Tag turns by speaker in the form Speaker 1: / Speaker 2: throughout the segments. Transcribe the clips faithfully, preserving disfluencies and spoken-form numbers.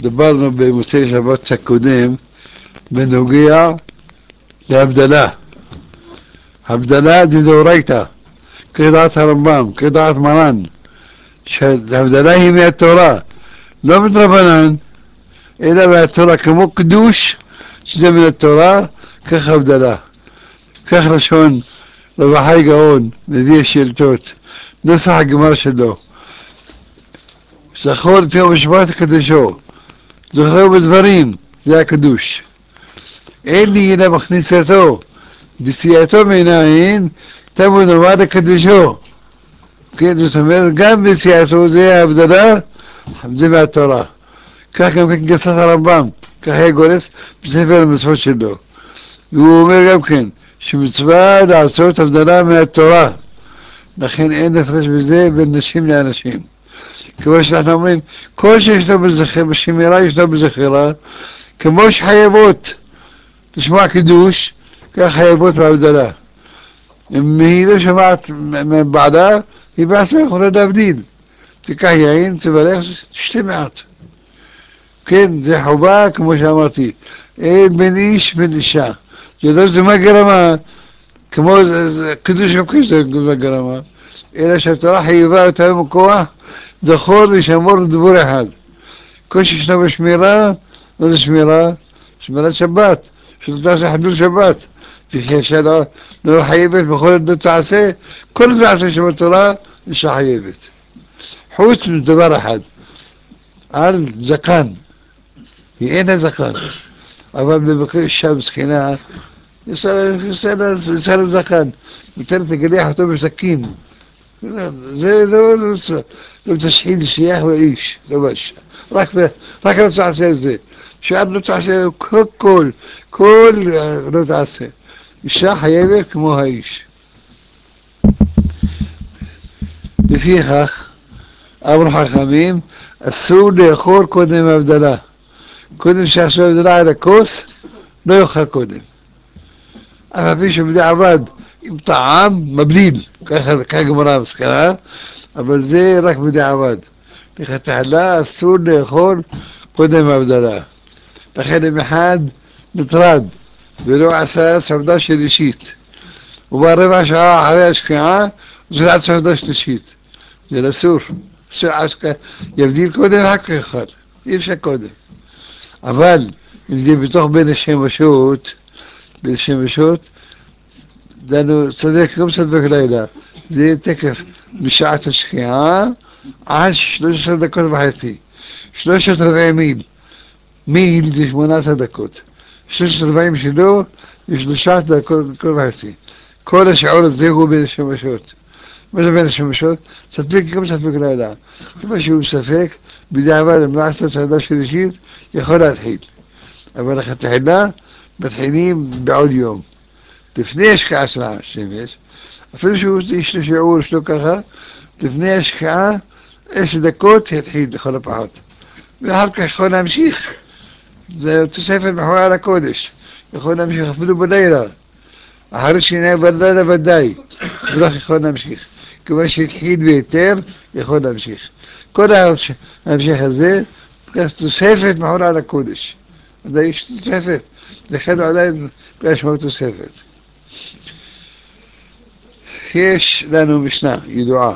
Speaker 1: דיברנו במוצאי שבת הקודם בנוגע להבדלה. הבדלה דאורייתא, כדעת הרמב"ם, כדעת מרן, שההבדלה היא מהתורה, לא מדרבנן, אלא מהתורה, כמו קדוש, שזה מן התורה, כך הבדלה. כך לשון רב החי גאון, מביא השאילתות, נוסח הגמרא שלו. זכור את יום השבת הקדשו, זוכרו בדברים, זה הקדוש. אין לי הנה מכניסתו, בסייעתו מעין, תמו נאמר לקדשו. כן, זאת אומרת, גם בסייעתו זה ההבדלה, זה מהתורה. כך גם כן גרסת הרמב"ם, כך היה גורס בספר המצוות שלו. והוא אומר גם כן, שמצווה לעשות הבדלה מהתורה. לכן אין הפרש בזה בין נשים לאנשים. כמו שאנחנו אומרים, כל שישנו בזכר, בשמירה ישנו בזכירה, כמו שחייבות לשמוע קידוש, כך חייבות בהבדלה. אם היא לא שמעת מבעלה, היא בעצמה יכולה להבדיל. תיקח יין, תברך, תשתה מעט. כן, זה חובה, כמו שאמרתי, אין בין איש בין אישה. זה לא זמה גרמה, כמו קידוש גם זה זמה גרמה, אלא שהתורה חייבה אותה בכוח, זכור ושמור לדבור אחד. כל שישנו בשמירה, לא זה שמירה, שמירת שבת, שלא תעשה חדול שבת. וכי שלא לא חייבת בכל לא תעשה, כל תעשה שבתורה, אישה חייבת. חוץ מדבר אחד, על זקן, היא אינה זקן, אבל במקרה אישה מסכנה, יעשה לה זקן, נותנת לגלח אותו בסכין. זה לא, לא תשחיל שייך ואיש, לא בש. רק לא תעשה את זה. שאר לא תעשה כל, כל, כל לא תעשה. אישה חייבת כמו האיש. לפיכך, אמרו חכמים, אסור לאכול קודם הבדלה. קודם שעשו הבדלה על הכוס, לא יאכל קודם. אף על פי שבדיעבד עם טעם מבליל, ככה גמרא מסקנה, אבל זה רק בדיעבד. לכתחילה אסור לאכול קודם הבדלה. לכן אם אחד נטרד ולא עשה סעודה שלישית, ובא רבע שעה אחרי השקיעה, זה לעשות סעודה שלישית. זה אסור. יבדיל קודם, אחר כך יאכל. אי אפשר קודם. אבל אם זה בתוך בין השמשות, בין השמשות, דנו צודק, גם צודק לילה. זה יהיה תקף משעת השקיעה עד שלוש עשרה דקות וחצי. שלושת רבעי מיל. מיל זה שמונה עשרה דקות. שלושת רבעים שלו זה שלושה דקות וחצי. כל השיעור הזה הוא בין השמשות. מה זה בין השמשות? ספק גם ספק לילה. כמו שהוא ספק, בדיעבד אם לא עשה צעדה שלישית, יכול להתחיל. אבל לכתחילה מתחילים בעוד יום. לפני השקעה של השמש, אפילו שהוא יש לו שיעור שלו ככה, לפני השקעה, עשר דקות יתחיל לכל הפחות. ואחר כך יכול להמשיך. זה תוספת מחואה על הקודש. יכול להמשיך אפילו בלילה. אחרי שנהיה בלילה ודאי, ולא יכול להמשיך. כמו שהתחיל ביותר, יכול להמשיך. כל ההמשך הזה, תוספת מחואה על הקודש. זה יש תוספת. לכן עדיין משמעות תוספת. יש לנו משנה ידועה.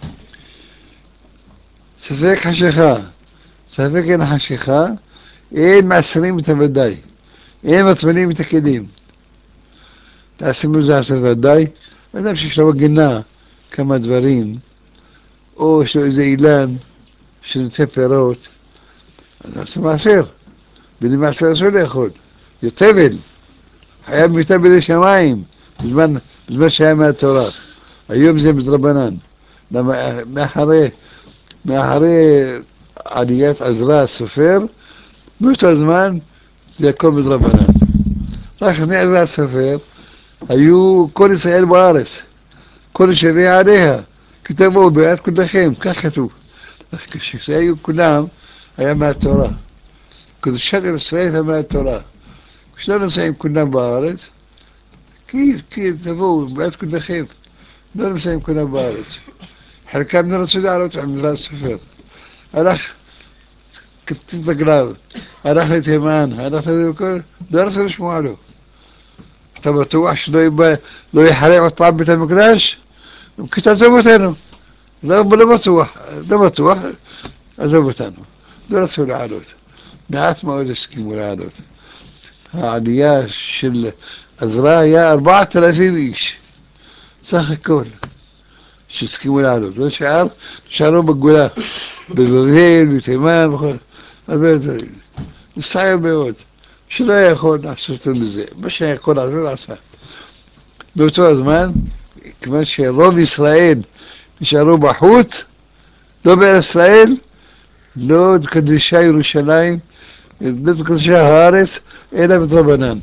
Speaker 1: ספק חשיכה, ספק אין חשיכה, אין מעשרים את הוודאי, אין מצמנים את הכלים. תעשימו זה עשר ודאי, ואדם שיש לו בגינה כמה דברים, או יש לו איזה אילן שנוצא פירות, אז נעשה מעשר, בלי מעשר אסור לאכול, זה תבל, חייב מיטה בידי שמיים, בזמן, בזמן שהיה מהתורה. היום זה מדרבנן, מאחרי, מאחרי עליית עזרא הסופר, באותו זמן זה הכל מדרבנן. רק לפני עזרא הסופר, היו כל ישראל בארץ, כל שווה עליה, כתבו ביד כולכם, כך כתוב. כשהיו כולם, היה מהתורה. קדושת ישראל הייתה מהתורה. כשלא נמצאים כולם בארץ, כי, כי תבואו ביד כולכם, לא נמצאים כולם בארץ. חלקם לא רצו לעלות עם עזרא הסופר. הלך כתית רגליו, הלך לתימן, הלך לכל, לא רצו לשמוע לו. אתה בטוח שלא יבא, לא יחלק עוד פעם בית המקדש? כי תעזוב אותנו. לא, לא בטוח, לא בטוח, עזוב אותנו. לא רצו לעלות. מעט מאוד הסכימו לעלות. העלייה של עזרא היה ארבעת אלפים איש, סך הכל, שהסכימו לעלות. לא שאר, נשארו בגולה, בבבל, בתימן, וכל, הרבה דברים. מצטער מאוד, שלא יכול לעשות את זה. מה שיכול לעשות, עשה. באותו הזמן, כיוון שרוב ישראל נשארו בחוץ, לא בארץ ישראל, לא קדשה ירושלים, לא קדשה הארץ, אלא בדרבנן.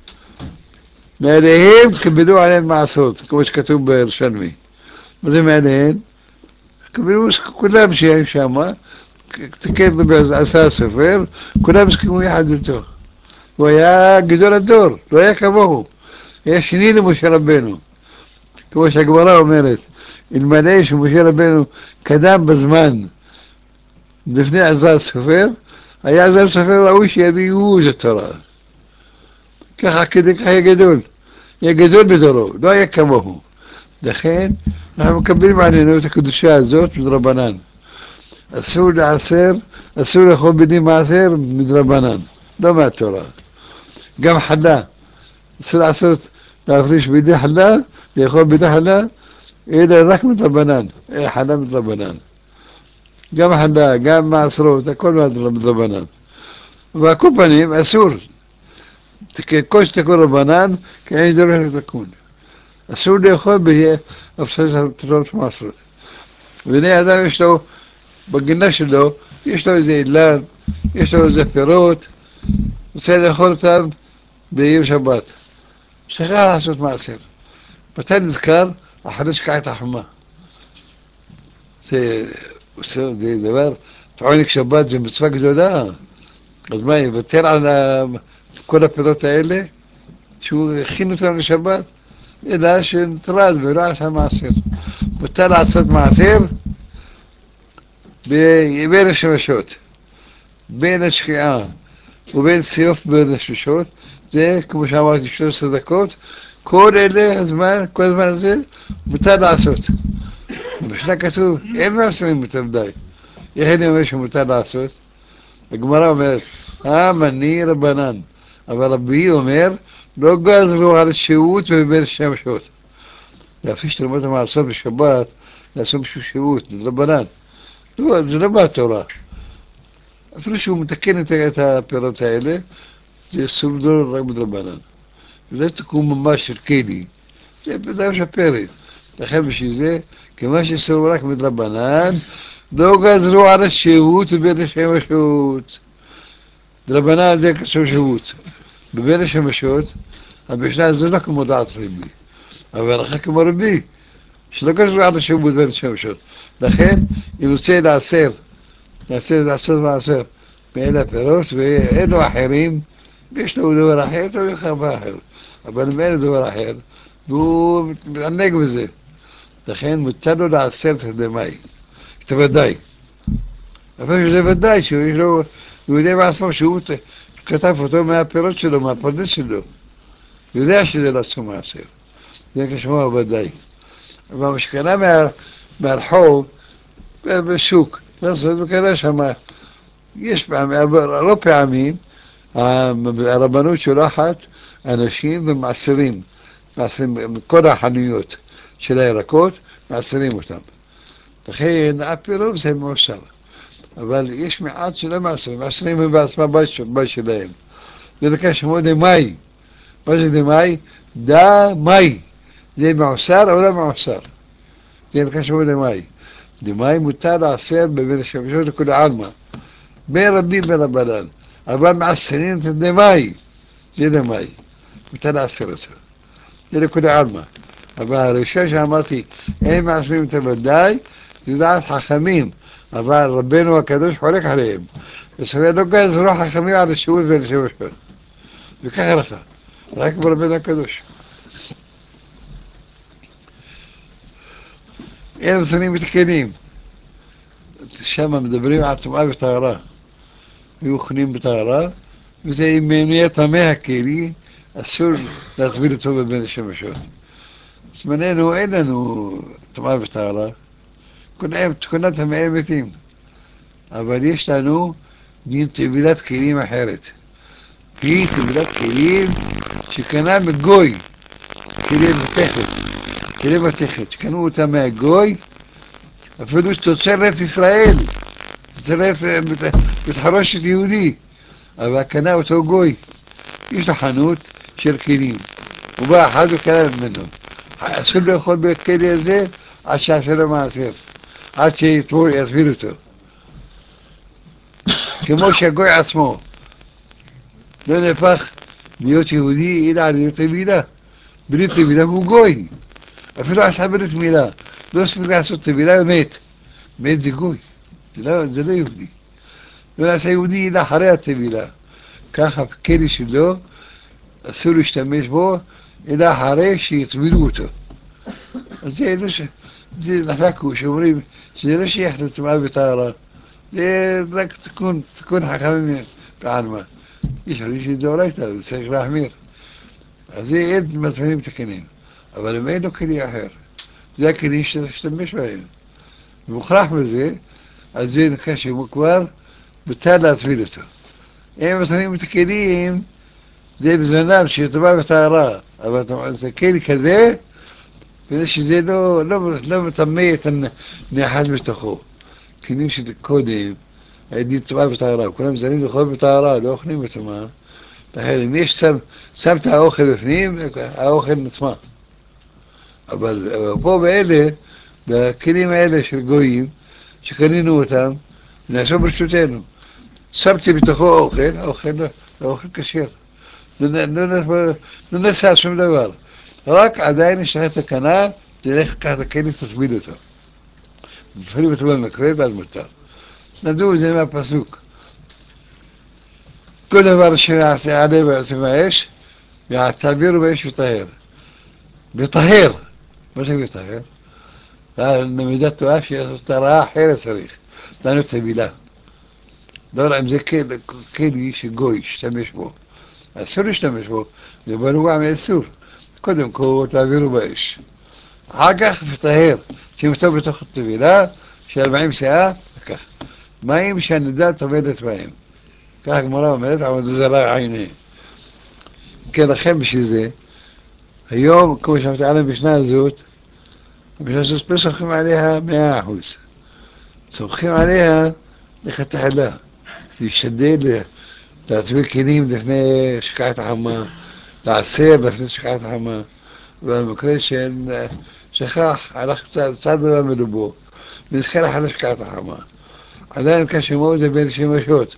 Speaker 1: מעליהם קיבלו עליהם מעשרות, כמו שכתוב בירושלמי. מה זה מעליהם? קיבלו כולם שהיו שם, תקן בעשה הסופר, כולם הסכימו יחד איתו. הוא היה גדול הדור, לא היה כמוהו. היה שני למשה רבנו. כמו שהגמרא אומרת, אלמלא שמשה רבנו קדם בזמן לפני עזרא הסופר, היה עזרא הסופר ראוי שיביאו את התורה. ככה כדי כך היה גדול. היה גדול בדורו, לא היה כמוהו. לכן אנחנו מקבלים עלינו את הקדושה הזאת מדרבנן. אסור לעשר, אסור לאכול בדין מעשר מדרבנן, לא מהתורה. גם חלה, אסור לעשות, להפריש בידי חלה, לאכול בידי חלה, אלא רק מדרבנן, חלה מדרבנן. גם חלה, גם מעשרות, הכל מדרבנן. והכל פנים, אסור. כל שתקון רבנן, כי אין דרך לתקון. אסור לאכול בהפסקת מעשרות. ובני אדם יש לו, בגינה שלו, יש לו איזה אילן, יש לו איזה פירות, רוצה לאכול אותם ביום שבת. שכח לעשות מעשר. מתי נזכר? אחרי שקעת החומה. זה, זה דבר, עונג שבת זה מצווה גדולה. אז מה, יוותר על כל הפירות האלה, שהוא הכין אותם לשבת, אלא שנטרד ולא עשה מעשר. מותר לעשות מעשר בין השמשות, בין השקיעה ובין סיוף בין השמשות, זה כמו שאמרתי שלוש עשרה דקות, כל אלה הזמן, כל הזמן הזה, מותר לעשות. בשנה כתוב, אין מעשרים יותר די. איך אני אומר שמותר לעשות? הגמרא אומרת, אמני רבנן, אבל רבי אומר, לא גזרו על שהות ובין השמשות. להפסיק שתלמוד המעשרות בשבת, לעשות בשביל שהות, זה רבנן. לא, זה לא בתורה. אפילו שהוא מתקן את הפירות האלה, זה סולדור רק בדרבנן. וזה תקום ממש של כלי, זה בדרך שפרת. לכן בשביל זה, כמה שסולדור רק בדרבנן, לא גזרו על השהות ובין השמשות. דרבנן זה קשור שהות. בבין השמשות, המשנה זה לא כמו דעת רבי, אבל אחר כמו רבי, שלא גזרו על השהות ובין השמשות. לכן, אם רוצה לעשר, לעשר, לעשות מעשר, מאלה הפירות, ואין לו אחרים, יש לו דבר אחר, יש לו חווה אחר. אבל אם אין לו דבר אחר, והוא מתענג בזה. לכן מותר לו לעשר את הדמי, את הוודאי. אבל שזה ודאי, שהוא יש לו, הוא יודע בעצמו שהוא כתב אותו מהפירות שלו, מהפרדס שלו. הוא יודע שזה לעשות מעשר. זה כשמו הוודאי. אבל מה שקנה מה, מהרחוב, בשוק, לעשות, וכנראה שמה, יש פעמים, לא פעמים, הרבנות שולחת אנשים ומעשרים, מעשרים מכל החנויות של הירקות, מעשרים אותם. לכן הפירות זה מאוסר, אבל יש מעט שלא מעשרים, מעשרים הם בעצמם בית שלהם. זה נקרא שמו דמאי. מה זה דמאי? דמאי. זה מעוסר או לא מעוסר? זה נקרא שמו דמאי. דמאי מותר לעשר בבין השמשות לכולי עלמא. בין רבים ורבנן, אבל מעשרים את דמאי, זה דמאי, מותר לעשר אותו, זה לכולי עלמא. אבל הראשון שאמרתי, אין מעשרים את הוודאי, זה דעת חכמים, אבל רבנו הקדוש חולק עליהם. וסופר לא גזרו חכמים על השהות ולשמשות. וככה לך, רק ברבנו הקדוש. אין נתונים מתקנים. שם מדברים על טומאה וטהרה. היו אוכלים בטהרה, וזה אם נהיה טמא הכלי, אסור להטביל אותו בבין השמשות. זמננו אין לנו טומאה וטהרה, כולם טמאי מתים, אבל יש לנו דין טבילת כלים אחרת. היא טבילת כלים שקנה מגוי, כלי מתכת, כלי מתכת, שקנו אותה מהגוי, אפילו תוצרת ישראל, תוצרת מתחרושת יהודי, אבל קנה אותו גוי, יש לו חנות של כלים, הוא בא אחד וקנה ממנו, אסור לאכול בכלי הזה עד שעשה לו מעשר, עד שיטביל אותו, כמו שהגוי עצמו לא נהפך להיות יהודי אלא על ידי טבילה, בלי טבילה הוא גוי, אפילו עשה ברית מילה, לא הספיק לעשות טבילה ומת, מת זה גוי, זה לא, זה לא יהודי, לא נעשה יהודי אלא אחרי הטבילה, ככה בכלי שלו אסור להשתמש בו אלא אחרי שיטבילו אותו. אז זה לא ש... זה נחקו שאומרים שזה לא שייך לטומאה וטהרה, זה רק תיקון, תיקון חכמים בעלמא. יש הרי שדאורייתא, זה צריך להחמיר. אז זה אין מטבחים תקנים, אבל אם אין לו כלי אחר, זה הכלים שצריך להשתמש בהם. ומוכרח בזה, אז זה נקרא שהוא כבר בוטל להטביל אותו. אם מטבחים את הכלים, זה בזמנם שטומאה וטהרה, אבל זה כלי כזה, כדי שזה לא, לא, לא מטמא את הנאחז בתוכו. כלים שקודם, הייתי טומאה וטהרה, כולם זרים לאכול בטהרה, לא אוכלים בטומאה. לכן אם יש שם, שם את האוכל בפנים, האוכל נטמא. אבל פה באלה, בכלים האלה של גויים, שקנינו אותם, נעשו ברשותנו. שמתי בתוכו אוכל, האוכל, האוכל כשר. לא, לא, לא, לא נעשה שום דבר. רק עדיין יש לך תקנה, תלך לקחת הכלים, תטביל אותו. תפעילים אותו במקווה ואז מותר. נדעו זה מהפסוק. כל דבר שנעשה עלי ועושים האש, תעבירו באש וטהר. וטהר. מה זה וטהר? למידת תורה שיש טהרה אחרת צריך. לנו טבילה. לא, אם זה כלי שגוי, שתמש בו. אסור להשתמש בו, זה בנוגע מאסור. קודם כל תעבירו באש. אחר כך וטהר. שימו טוב בתוך הטבילה, של ארבעים שעה, וכך. מים שהנדל טובלת בהם. כך הגמרא אומרת, אבל זה זרע עיני. כן, לכם בשביל זה, היום, כמו שאמרתי על המשנה הזאת, המשנה הזאת לא סומכים עליה מאה אחוז. סומכים עליה לכתחילה, להשתדל להטביל כלים לפני שקעת החמה, לעשר לפני שקעת החמה, ובמקרה ששכח, הלך קצת, צד דבר מלובו, ונזכר אחרי שקעת החמה. עדיין קשה מאוד זה בין שמשות.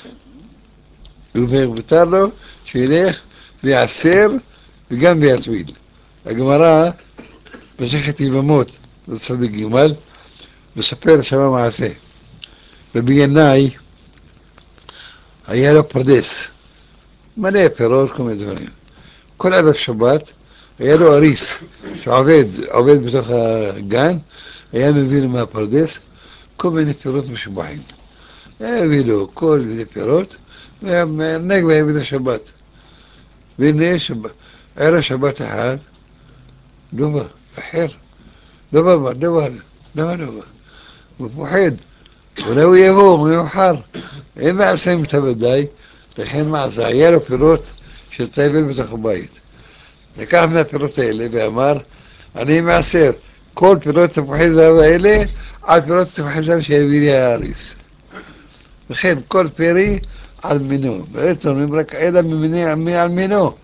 Speaker 1: ומותר לו שילך ויעשר וגם ויטביל. הגמרא מסכת יבמות, זה צדיק ג', מספר שם מעשה. רבי ינאי היה לו פרדס, מלא פירות, כל מיני דברים. כל ערב שבת היה לו אריס שעובד, עובד בתוך הגן, היה מביא לו מהפרדס כל מיני פירות משובחים. היה מביא לו כל מיני פירות, והנהג בהם את השבת. והנה שבת, ערב שבת אחד, לא בא, אחר, לא בא, לא בא, למה לא בא? הוא מפוחד, אולי הוא יבוא, מיוחר. אין מעשה מתוודאי, לכן מעשה, היה לו פירות של תבל בתוך הבית. לקח מהפירות האלה ואמר, אני מעשר, כל פירות תפוחי זהב האלה, עד פירות תפוחי זהב שהביא לי האריס. וכן, כל פרי על מינו, בעצם אומרים רק אלא ממני על מינו.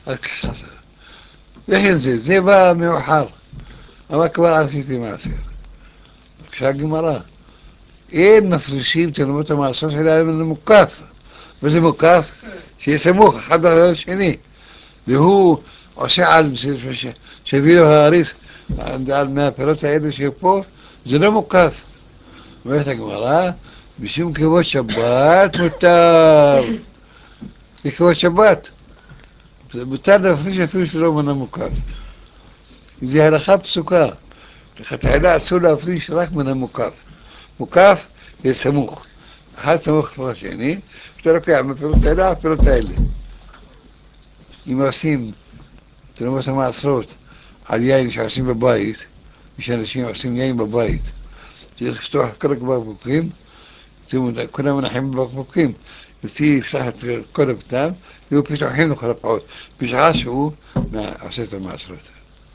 Speaker 1: וכן זה, זה בא מאוחר, אבל כבר עשיתי מעשר. כשהגמרא, אין מפרישים תלמות המעשר שלהם, זה מוקף. וזה מוקף? שיהיה סמוך אחד על השני. והוא עושה על, שהביא לו האריס, על מהפירות האלה שפה, זה לא מוקף. אומרת הגמרא, משום כבוד שבת מותר. זה כבוד שבת. זה מותר להפריש אפילו שלא מנה מוקף. זה הלכה פסוקה. לכתחילה אסור להפריש רק מנה מוקף. מוקף זה סמוך. אחד סמוך לשני, שאתה לוקח מהפירות האלה, הפירות האלה. אם עושים תרומות המעשרות על יין שעושים בבית, כשאנשים עושים יין בבית, צריך לפתוח כל הבקבוקים, כולם מנחים בבקבוקים, יוציא, יפתח את כל הבטם, ויהיו פתוחים לכל הפעות, בשעה שהוא עושה את המעשרות.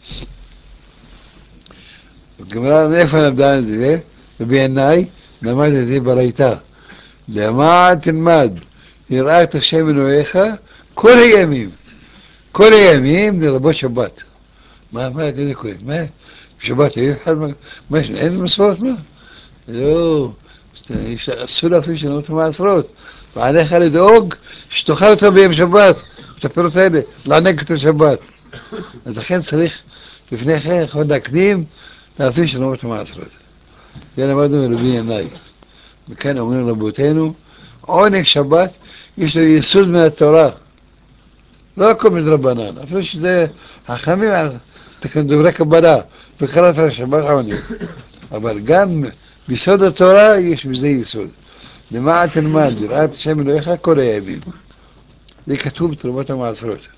Speaker 1: הגמרא, מאיפה למדה את זה? ובעיניי, למד את זה ברייתא. למען תלמד, יראה את השם אלוהיך כל הימים. כל הימים לרבות שבת. מה, מה, איזה כל מה? בשבת היו אחד, מה, אין מסורת מה? לא, אסור להפעיל שלנו את המעשרות. ועליך לדאוג שתאכל אותו ביום שבת, את הפירות האלה, לענג את השבת. אז לכן צריך לפני כן יכול להקדים להפעיל שלנו את המעשרות. זה למדנו מרבי ינאי. וכאן אומרים רבותינו, עונג שבת יש לו יסוד מהתורה. לא הכל מדרבנן, אפילו שזה חכמים, דברי קבלה, וקראת לשבת עונג. אבל גם ביסוד התורה יש בזה יסוד. למען תלמד, יראת השם אלוהיך כל הימים. זה כתוב בתרומות המעשרות.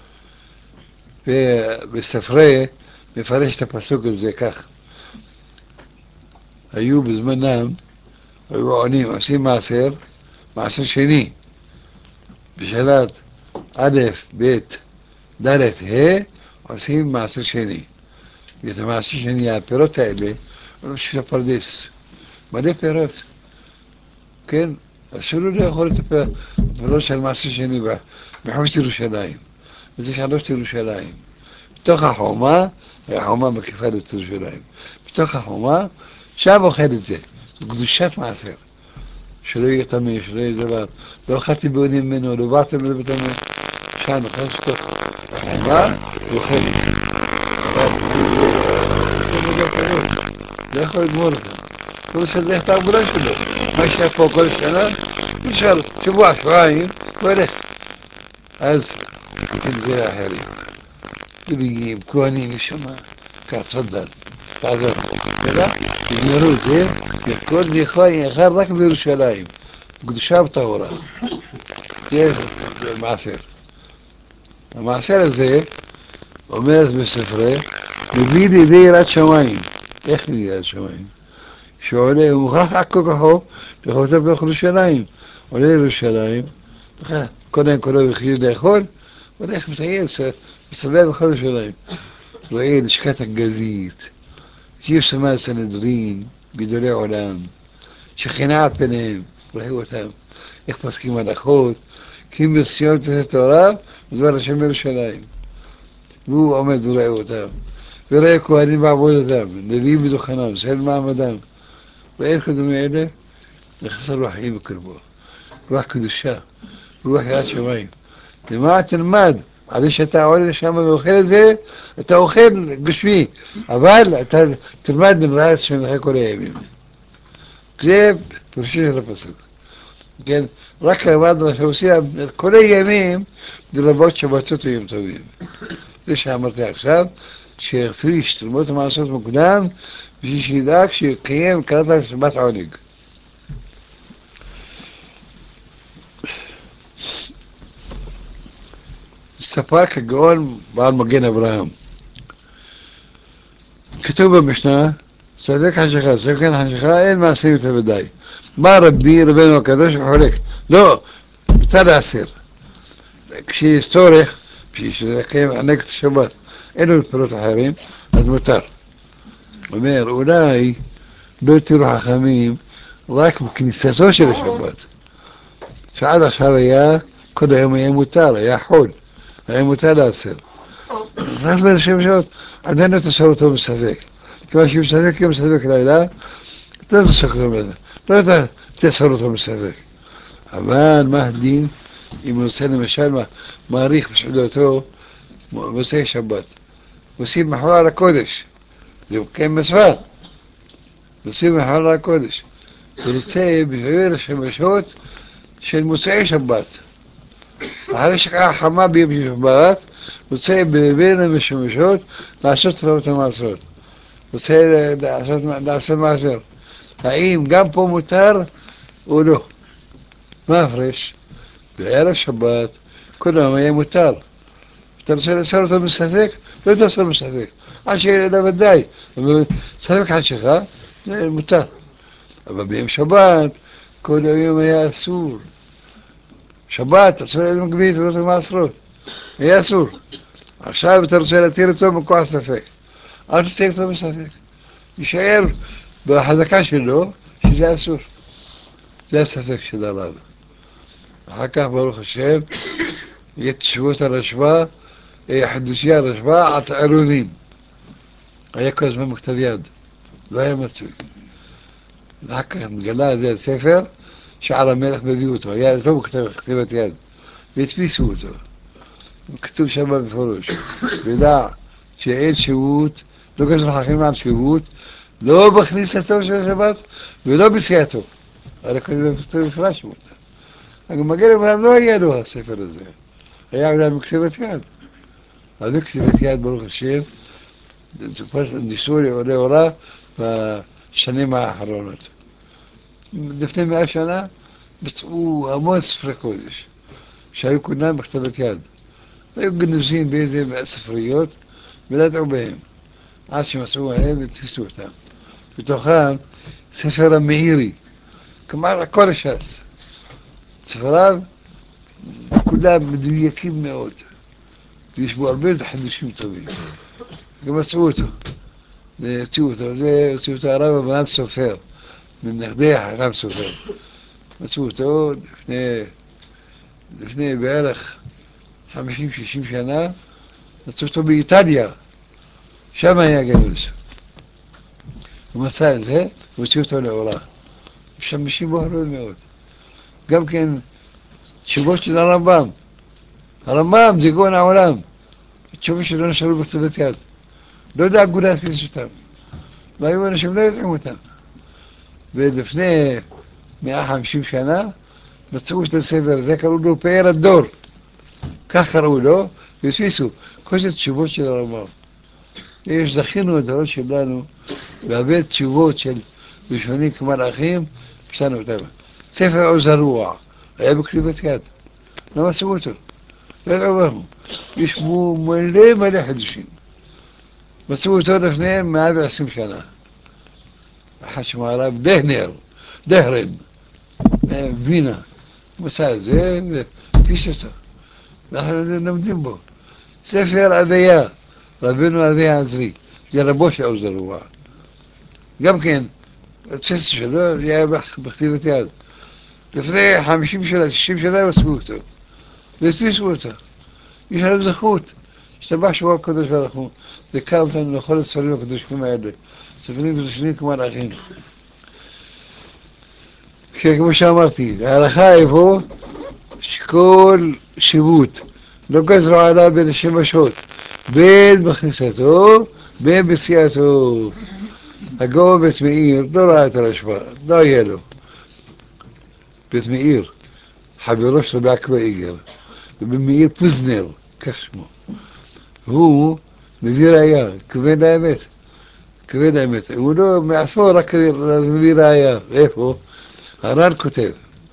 Speaker 1: ובספרי מפרש את הפסוק הזה כך. היו בזמנם, היו עונים, עושים מעשר, מעשר שני, בשאלת א', ב', ד', ה', עושים מעשר שני. ואת המעשר שני, הפירות האלה, הוא של הפרדס. מלא פירות. כן, אסור לו לאכול את הפירות של מעשר שני בחוץ ירושלים. וזה שלוש ירושלים. בתוך החומה, החומה מקיפה את ירושלים. בתוך החומה, שם אוכל את זה. זו קדושת מעשר. שלא יהיה טמא, שלא יהיה דבר. לא אכלתי בעונים ממנו, לא באתי ממנו בטמא. שם נכנס לתוך החומה, ואוכל את זה. לא יכול לגמור אותה. הוא מסדר את העבודה שלו. מה שהיה פה כל שנה, למשל, שבוע, שבועיים, הוא הולך. אז, זה אחרים. לוויים, כהנים, ושמה, כעצות דת. תעזור. תדע, תגמרו את זה, וכל נכווה יאכל רק בירושלים. קדושה וטהורה. זה מעשר. המעשר הזה, אומרת בספרי, מביא לידי יראת שמיים. איך מביא יראת שמיים? שעולה, הוא מוכרח רק כל כוחו, לחובתו בתוך ירושלים. עולה לירושלים, קודם כל הוא החליט לאכול, והולך מטייס, מסתובב בכל ירושלים. רואה לשכת הגזית, שיב שמע סנהדרין, גדולי עולם, שכינה על פניהם, רואה אותם, איך פוסקים הלכות, כי מסיעות את התורה, ודבר השם בירושלים. והוא עומד ורואה אותם, ורואה כהנים בעבודתם, נביאים בדוכנם, סהל מעמדם. ואין כדומים אלה, נכנס רוח חיים בקרבו, רוח קדושה, רוח יראת שמיים. למה תלמד? על זה שאתה עולה לשם ואוכל את זה, אתה אוכל גשמי, אבל אתה תלמד לרעת שמלך כל הימים. זה פירושו של הפסוק. כן, רק למדנו שעושים כל הימים לרבות שבתות ויום טובים. זה שאמרתי עכשיו, שהפריש תרומות המעשרות מוקדם, בשביל שידאג שיקיים קראת שבת עונג. הסתפר כגאון בעל מגן אברהם. כתוב במשנה, צדק חשיכה, צדק חשיכה, אין מעשים יותר ודאי. מה רבי, רבנו הקדוש, חולק? לא, מותר להסיר. כשיש צורך, בשביל לקיים ענג את השבת, אין לו פירות אחרים, אז מותר. אומר, אולי לא יתירו חכמים רק בכניסתו של השבת. שעד עכשיו היה, כל היום היה מותר, היה חול, היה מותר להסיר. נכנס בין השמשות, עדיין לא תסור אותו בספק. כיוון שהוא מספק יום ספק לילה, לא תסור אותו בזה. לא תסור אותו בספק. אבל מה הדין אם הוא נושא למשל מעריך בסעודתו מוצאי שבת? עושים מחול על הקודש. זה כן מצווה. עושים מחול על הקודש. זה נושא בביר השמשות של מוצאי שבת. אחרי שקעה חמה ביום שבת, רוצה בין המשמשות לעשות תרומות המעשרות. רוצה לעשות מעשר. האם גם פה מותר או לא. מה ההפרש? בערב שבת כל יום היה מותר. אתה רוצה לאסור אותו בספק? לא תאסור בספק. עד שיהיה ודאי. אבל ספק עד שלך, זה מותר. אבל ביום שבת כל היום היה אסור. שבת, אסור היה מגבית ולא מעשרות. היה אסור. עכשיו אתה רוצה להתיר אותו מכוח ספק. אל תתיר אותו בספק. יישאר בחזקה שלו שזה אסור. זה הספק של הרב. אחר כך ברוך השם יהיה תשובות הרשב"א, חידושי הרשב"א, עירובין. היה כל הזמן בכתב יד, לא היה מצוי. אחר כך נגלה זה הספר, שער המלך מביא אותו, היה לא בכתבת יד, והדפיסו אותו. כתוב שם בפירוש, וידע שאין שהות, לא גזר חכמים על שהות, לא בכניסתו של השבת ולא בסיעתו. הרי כתוב מפרש מותר. המגן אברהם לא היה לו הספר הזה, היה אולי בכתבת יד. אז בכתבת יד ברוך השם, ניסו לאורה בשנים האחרונות. לפני מאה שנה מצאו המון ספרי קודש, שהיו כולם בכתבת יד. היו גנוזים באיזה ספריות ולדעו בהם, עד שמצאו מהם ותפיסו אותם. בתוכם ספר המאירי, כלומר הכל הש"ס. ספריו כולם מדויקים מאוד. יש בו הרבה חידושים טובים. גם מצאו אותו. הוציאו אותו, זה הוציאו אותו הרב אברהם סופר, מנכדי הרב סופר. מצאו אותו לפני, לפני בערך חמישים שישים שנה, מצאו אותו באיטליה, שם היה גנוז. הוא מצא את זה, והוציאו אותו לאורה. משתמשים בו הרבה מאוד. גם כן תשובות של הרמב"ם. הרמב"ם זה גאון העולם. תשובות שלא נשארו בכתובת יד. לא דאגו להדפיס אותם. והיום אנשים לא יודעים אותם. ולפני מאה וחמישים שנה מצאו את הספר הזה, קראו לו פאר הדור. כך קראו לו, והדפיסו. כל זה תשובות של הרמב"ם. יש זכינו את הדורות שלנו להביא תשובות של ראשונים כמלאכים, פסענו אותם. ספר עוז הרוח, היה בכתובת יד. לא מצאו אותו. לא ידעו בנו. יש בו מלא מלא חידושים. מצאו אותו לפני מאה ועשרים שנה. אחד שמו הרב דהנר, דהרן, וינה. מצא את זה ופיס אותו. אנחנו לומדים בו. ספר אביה, רבנו אביה עזרי, זה רבו של עוז הרוח. גם כן, התפיסה שלו היה בכתיבת יד. לפני חמישים שנה, שישים שנה עשו אותו. והדפיסו אותו. יש לנו זכות. השתבח שמו הקדוש ברוך הוא. זכה אותנו לכל הספרים הקדושים האלה. ספרים קדושים כמו מלאכים. כמו שאמרתי, ההלכה איפה שכל שיבוט לא גזרו עליו בין השמשות, בין בכניסתו, בין בסיעתו. הגאון בית מאיר לא ראה את הרשב"א, לא היה לו. בית מאיר, חברו שלו בעקבא איגר, ובית מאיר פוזנר, כך שמו. הוא מביא ראייה, כבד האמת, כבד האמת. הוא לא מעצמו רק מביא ראייה. איפה? הר"ן כותב,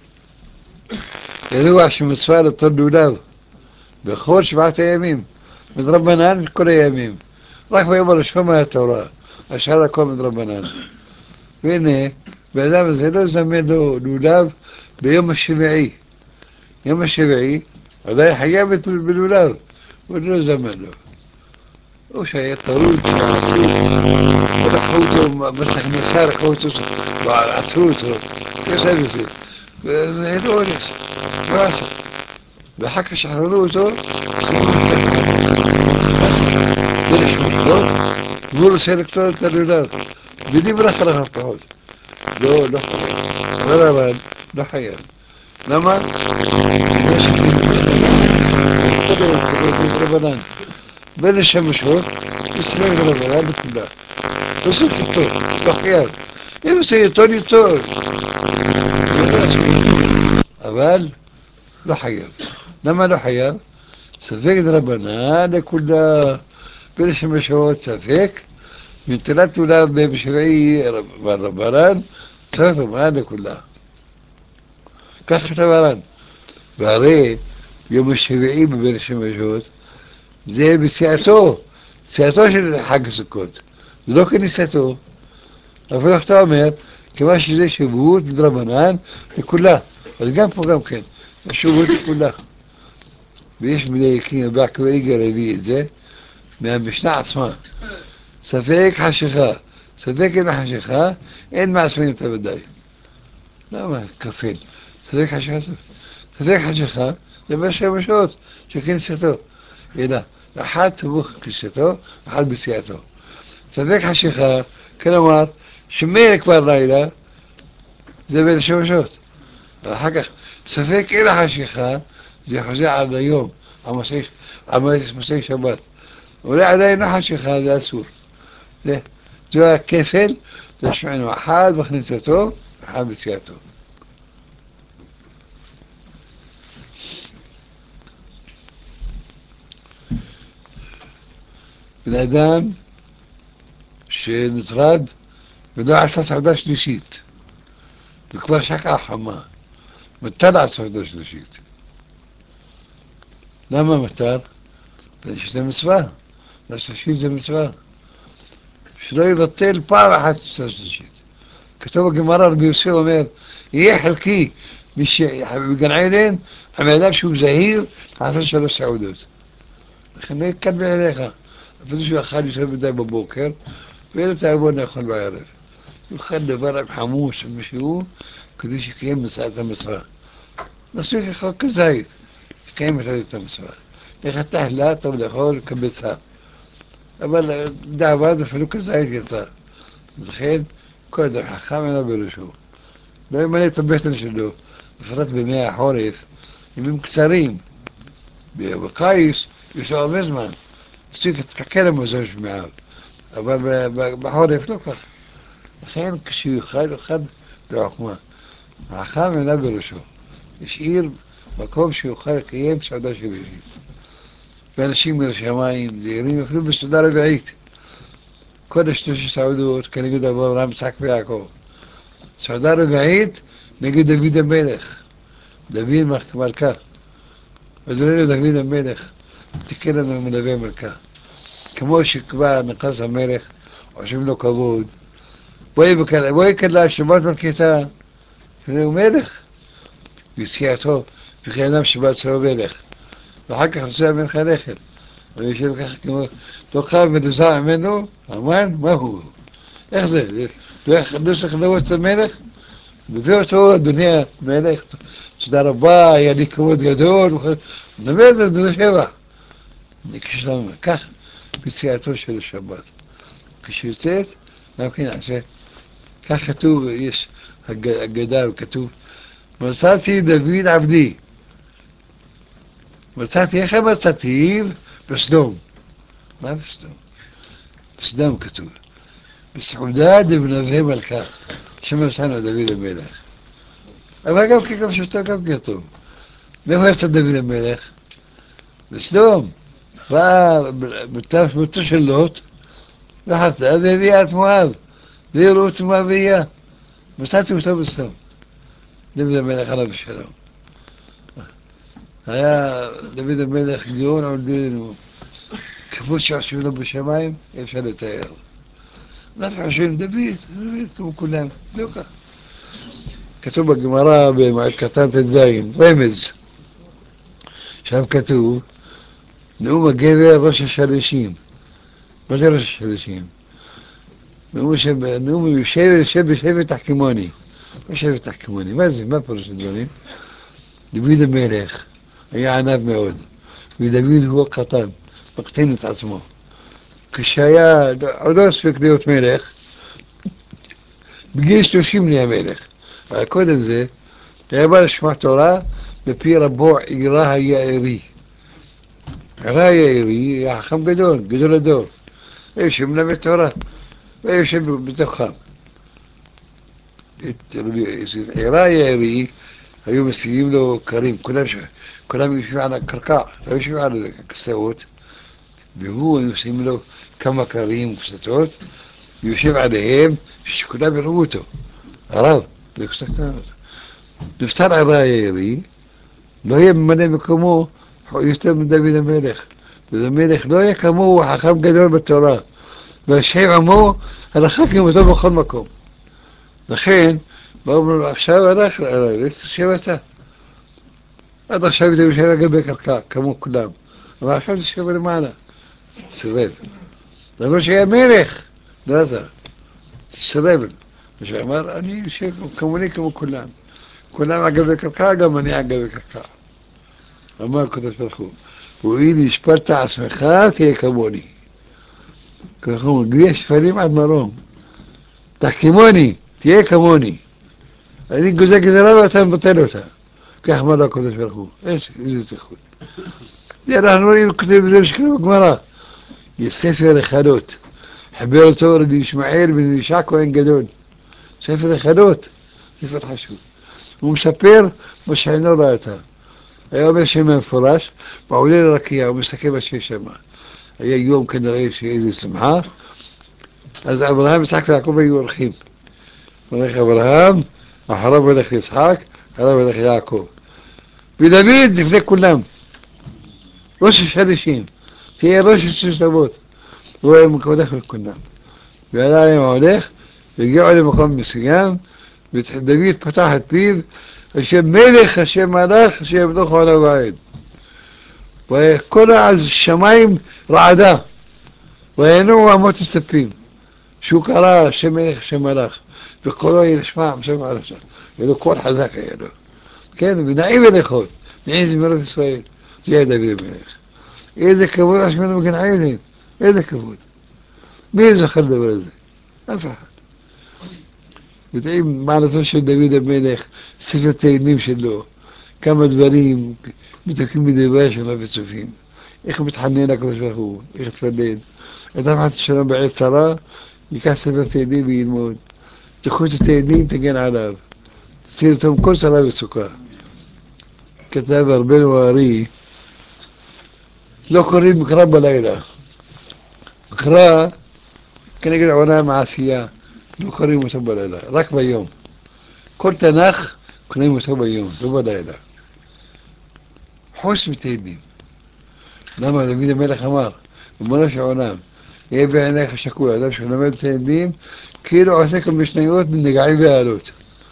Speaker 1: ידוע שמצווה לתור לולב בכל שבעת הימים, מדרבנן כל הימים. רק ביום הראשון מהתורה, השאר הכל מדרבנן. והנה, באדם הזה לא זמן לו לולב ביום השביעי. יום השביעי, עדיין חייב בלולב, הוא לא זמן לו. הוא שהיה טרוד, לקחו אותו, מסך מסר, לקחו אותו, ועצרו אותו, כזה וזה. וזה לא אונס, לא עשה. ואחר כך שחררו אותו, והוא רוצה לקטול את הלולב. בדברך על הרפחות. לא, לא חייב. אומר הר"ן, לא חייב. למה? רבנן. בין השמשות, יצמח רבנן לכולם. עושים כתוב, לא חייב. אם זה יטול יטול. אבל לא חייב. למה לא חייב? ספק דרבנן לכולה. בין השמשות ספק, מנטילת לולב בשביעי רבנן, ספק דרבנן לכולה. כך כתב הר"ן. והרי יום השביעי בבין השמשות זה בסיעתו, סיעתו של חג הסוכות, זה לא כניסתו. אבל אתה אומר, כמה שזה שבועות מדרבנן לכולה, אז גם פה גם כן, שבועות לכולה. ויש מדייקים, הבעק ואיגר הביא את זה מהמשנה עצמה. ספק חשיכה, ספק אין חשיכה, אין מעשרים את הוודאי. למה? כפל. ספק חשיכה, ספק חשיכה, זה בין שמשות של כניסתו. אלא, אחד תבוך כניסתו, אחד בסיעתו. ספק חשיכה, כלומר, שמילא כבר לילה, זה בין השמשות. ואחר כך, ספק אין החשיכה, זה חוזר על היום, על מוצאי שבת. אולי עדיין לא חשיכה, זה אסור. זה, זה הכפל, זה שמענו אחד בכניסתו, אחד בסיעתו. בן אדם שנוטרד ולא עשה סעודה שלישית, וכבר שכח מה, מותר לעשות סעודה שלישית. למה מותר? שזה מצווה, השלישית זה מצווה. שלא יבטל פעם אחת סעודה שלישית. כתוב בגמרא, רבי יוסי אומר, יהיה חלקי בגן עדן, המאדם שהוא זהיר, לעשות שלוש סעודות. לכן לא יקל בעיניך. אפילו שהוא אכל יותר מדי בבוקר, ואין את הערבון לאכול בערב. הוא אכל דבר עם חמוש או משהו, כדי שיקיים את המצווה. מספיק לאכול כזית, שיקיים את המצווה. לחתך לה, טוב לאכול כביצה. אבל דעבד אפילו כזית יצא. לכן, כל אדם חכם אינו בראשו. לא ימלא את הבטן שלו, בפרט בימי החורף, ימים קצרים. בקיץ יש לו הרבה זמן. מספיק להתקקל למזון שמעל. אבל בחורף לא כך. לכן כשהוא יאכל, יאכל בעוכמה. החכם אינו בראשו. השאיר מקום שיוכל לקיים סעודה שלישית. ואנשים מן השמיים זהירים אפילו בסעודה רביעית. כל השלוש סעודות כנגד אברהם, יצחק ויעקב. סעודה רביעית נגד דוד המלך. דוד מלכה. ודרנו דוד המלך, תיקן לנו מלווה המלכה. כמו שקבע נכנס המלך, עושים לו כבוד. בואי קדלה שבת מלכתה, זהו מלך. בסיעתו, וכי אדם שבא צרו מלך. ואחר כך עושה המלך הלכת. הוא יושב ככה כמו, לא קם ונזע ממנו, אמן, מה הוא? איך זה? לא צריך לראות את המלך? מביא אותו, אדוני המלך, תודה רבה, היה לי כבוד גדול, נדבר את זה, נדבר שבע. כשלום, כך בסיעתו של השבת. כשיוצאת, גם כן נעשה. כך כתוב, יש אגדה וכתוב, מצאתי דוד עבדי. מצאתי, איך מצאתיו? בסדום. מה בסדום? בסדום כתוב. בסעודה דבנבי מלכה. שם מצאנו דוד המלך. אבל גם ככם שאותו גם כתוב. מאיפה יצא דוד המלך? בסדום. בא בתו של לוט, וחרתה והביאה את מואב. ויראו את מואביה. מצאתי אותו בסדום. דוד המלך עליו השלום. היה דוד המלך גאון עודנו. כבוד שעושים לו בשמיים, אי אפשר לתאר. אנחנו חושבים, דוד, דוד כמו כולם, לא כך. כתוב בגמרא במועד קטן ט"ז, רמז. שם כתוב, נאום הגבר ראש השלישים. מה זה ראש השלישים? נאום יושב, יושב בשבט תחכמוני. מה שבט תחכמוני? מה זה? מה פירוש הדברים? דוד המלך היה ענב מאוד, ודוד הוא הקטן, מקטין את עצמו. כשהיה, עוד לא הספיק להיות מלך, בגיל שלושים נהיה מלך. אבל קודם זה, היה בא לשמוע תורה בפי רבו עירה היערי. עירה היערי היה חכם גדול, גדול הדור. היה יושב מלמד תורה, היה יושב בתוכם. את עירה היערי היו משיגים לו קרים, כולם, כולם יושבים על הקרקע, לא יושבים על הכסאות, והוא היו משיגים לו כמה קרים וקסתות, ויושב עליהם, שכולם יראו אותו, הרב, וקסתות. נפטר עריירי, לא יהיה ממלא מקומו יותר מדוד המלך. דוד המלך לא יהיה כמוהו חכם גדול בתורה, והשם עמו הלכה כמותו בכל מקום. לכן, באו לו, עכשיו הלך, תשב אתה. עד עכשיו דוד יושב על גבי קרקע, כמו כולם. אבל עכשיו תשב למעלה. סירב. למרות שהיה מלך, לא אתה. סירב. ושאמר, אני יושב כמוני כמו כולם. כולם על גבי קרקע, גם אני על גבי קרקע. אמר הקדוש ברוך הוא, והואיל השפלת עצמך, תהיה כמוני. ככה הוא מגביה שפלים עד מרום. תחכמוני, תהיה כמוני. אני גוזר גזרה ואתה מבטל אותה. כך אמר לו הקדוש ברוך הוא. איזה זכות. זה אנחנו רואים כותב בזה בשכם בגמרא. יש ספר החלות. חבר אותו רבי ישמעאל בן ישע כהן גדול. ספר החלות. ספר חשוב. הוא מספר מה שאינו ראתה. היה אומר שם מפורש, הוא עולה לרקיע, הוא מסתכל מה שיש שם. היה יום כנראה שאיזה שמחה, אז אברהם, יצחק ויעקב היו הולכים. הולך אברהם, אחריו הולך יצחק, אחריו הולך יעקב. ודוד לפני כולם, ראש השלישים, תהיה ראש השלוש אבות. הוא היה הולך לכולם. ועדיין הוא הולך, והגיעו למקום מסוים, ודוד פתח את פיו, השם מלך, השם מלך, השם יבדוך עולם ועד. וכל השמיים רעדה, וינועו אמות הספים. שהוא קרא השם מלך, השם מלך, וקולו נשמע, השם מלך, ולו קול חזק היה לו. כן, ונעים ולכות, נעים זמירות ישראל, זה היה דוד המלך. איזה כבוד השמנו בגן עדן, איזה כבוד. מי זוכר לדבר הזה? אף אחד. יודעים מעלתו של דוד המלך, ספר תהילים שלו, כמה דברים מתוקים מדברי השנה וצופים. איך מתחנן הקדוש ברוך הוא, איך תפלל. אדם חס ושלום בעת צרה, ייקח ספר תהילים וילמוד. תקחו את התהילים, תגן עליו. תציל אותו מכל צרה וסוכה. כתב ארבנו הארי, לא קוראים מקרא בלילה. מקרא כנגד עונה מעשייה, לא קוראים אותו בלילה, רק ביום. כל תנ"ך קוראים אותו ביום, לא בלילה. חוץ מתהילים. למה דוד המלך אמר, ריבונו של עולם, יהיה בעיניך שקול, אדם שלומד תהילים, כאילו עוסק במשניות בנגעים והעלות.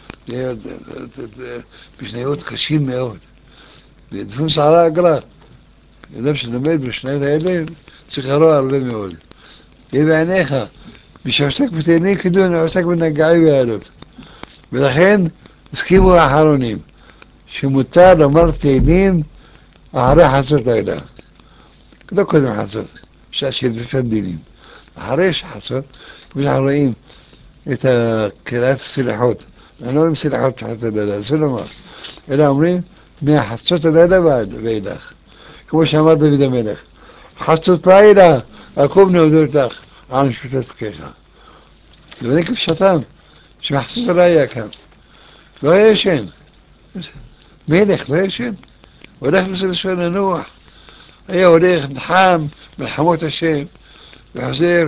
Speaker 1: זה משניות קשים מאוד. לפעמים שערה אגרה. אדם שלומד במשניות האלה, צריך לראות הרבה מאוד. יהיה בעיניך, מי שעוסק בתהילים, כאילו אני עוסק בנגעים והעלות. ולכן, הסכימו האחרונים, שמותר לומר תהילים אחרי חצות לילה. לא קודם חצות, שעה של מפנדינים. אחרי שחצות, כמו שאנחנו רואים את קריאת הסליחות. אנחנו לא אומרים סליחות תחת הלילה, זה לא אומר. אלא אומרים, מהחצות הלילה ואילך. כמו שאמר דוד המלך, חצות לילה, אקום נעודות לך, על משפט עסקיך. זה בני כפשתם, שמחצות הלילה כאן. לא היה ישן. מלך, לא ישן. הולך לסלשון לנוח. היה הולך, נחם, מלחמות השם, וחוזר,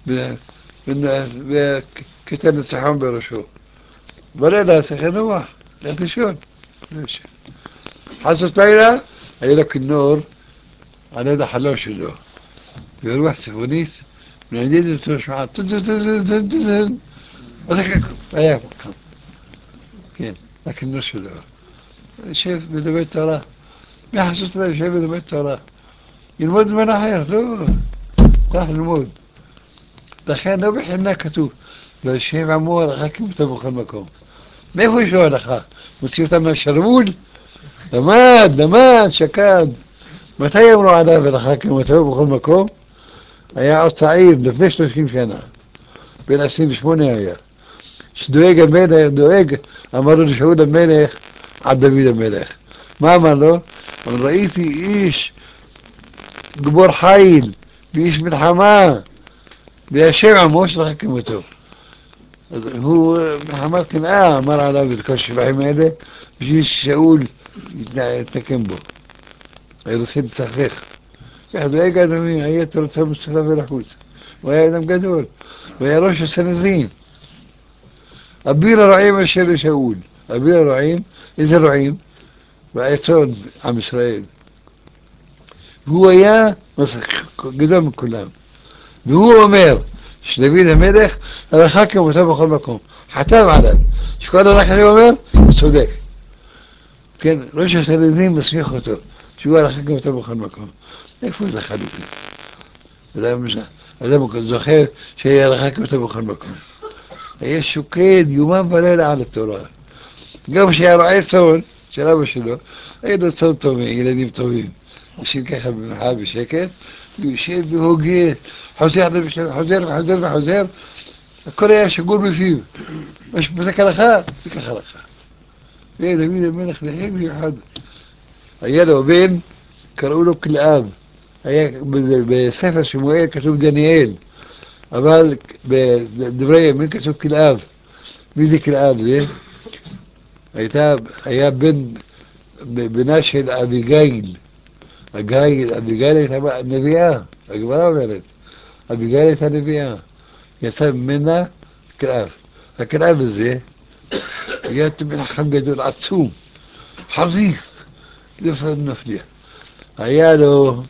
Speaker 1: וכתב ניצחון בראשו. בלילה צריך לנוח, לך לישון. חצות לילה, היה לו כינור על יד החלום שלו. ברוח צבעונית, מנדד אותו שמעה, טו-טו-טו-טו-טו-טו-טו, היה קם. כן, הכינור שלו. יושב ולומד תורה. מהחסות לילה יושב ולומד תורה. ילמוד זמן אחר, לא, צריך ללמוד. לכן לא בחינה כתוב, והשם עמו הלכה כמותו בכל מקום. מאיפה יש לו הלכה? מוציא אותה מהשרוול? למד, למד, שקד. מתי אמרו עליו הלכה כמותו בכל מקום? היה עוד צעיר, לפני שלושים שנה. בן עשרים ושמונה היה. שדואג המלך, דואג, אמר לו לשאול המלך על דוד המלך. מה אמר לו? אבל ראיתי איש גבור חיל, ואיש מלחמה, והשם עמו שלך כמותו. אז הוא מחמת קנאה אמר עליו את כל השבחים האלה, בשביל ששאול יתנקם בו. היה רוצה לצחק. כך דואג אדמי, היה תורתו מצחלה ולחוץ. הוא היה אדם גדול, הוא היה ראש הסנהדרין. אביר הרעים אשר לשאול, אביר אלוהים, איזה אלוהים? והצאן עם ישראל. והוא היה גדול מכולם. והוא אומר שדוד המלך הלכה כמותו בכל מקום. חתם עליו. שכל הלך אני אומר, הוא צודק. כן, ראש השלטים מסמיך אותו, שהוא הלכה כמותו בכל מקום. איפה זה חלוטין? אדם זוכר שהיה הלכה כמותו בכל מקום. היה שוקד יומם ולילה על התורה. גם כשהיה רועי צאן של אבא שלו, היה לו צאן טובים, ילדים טובים. יושב ככה במחאה בשקט, הוא יושב והוגה, חוזר וחוזר וחוזר וחוזר, הכל היה שגור בפיו. מה שפסק הלכה, פסק הלכה. ודוד המלך נחים מיוחד. היה לו בן, קראו לו כלאב. היה בספר שמואל כתוב דניאל, אבל בדברי ימים כתוב כלאב. מי זה כלאב זה? הייתה, היה בן, בנה של אביגיל. אביגיל, אביגיל הייתה נביאה, הגמרא אומרת. אביגיל הייתה נביאה. יצא ממנה כלאב. הכלאב הזה היה תמיד חכם גדול עצום, חריף, לפעמים נפליא. היה לו,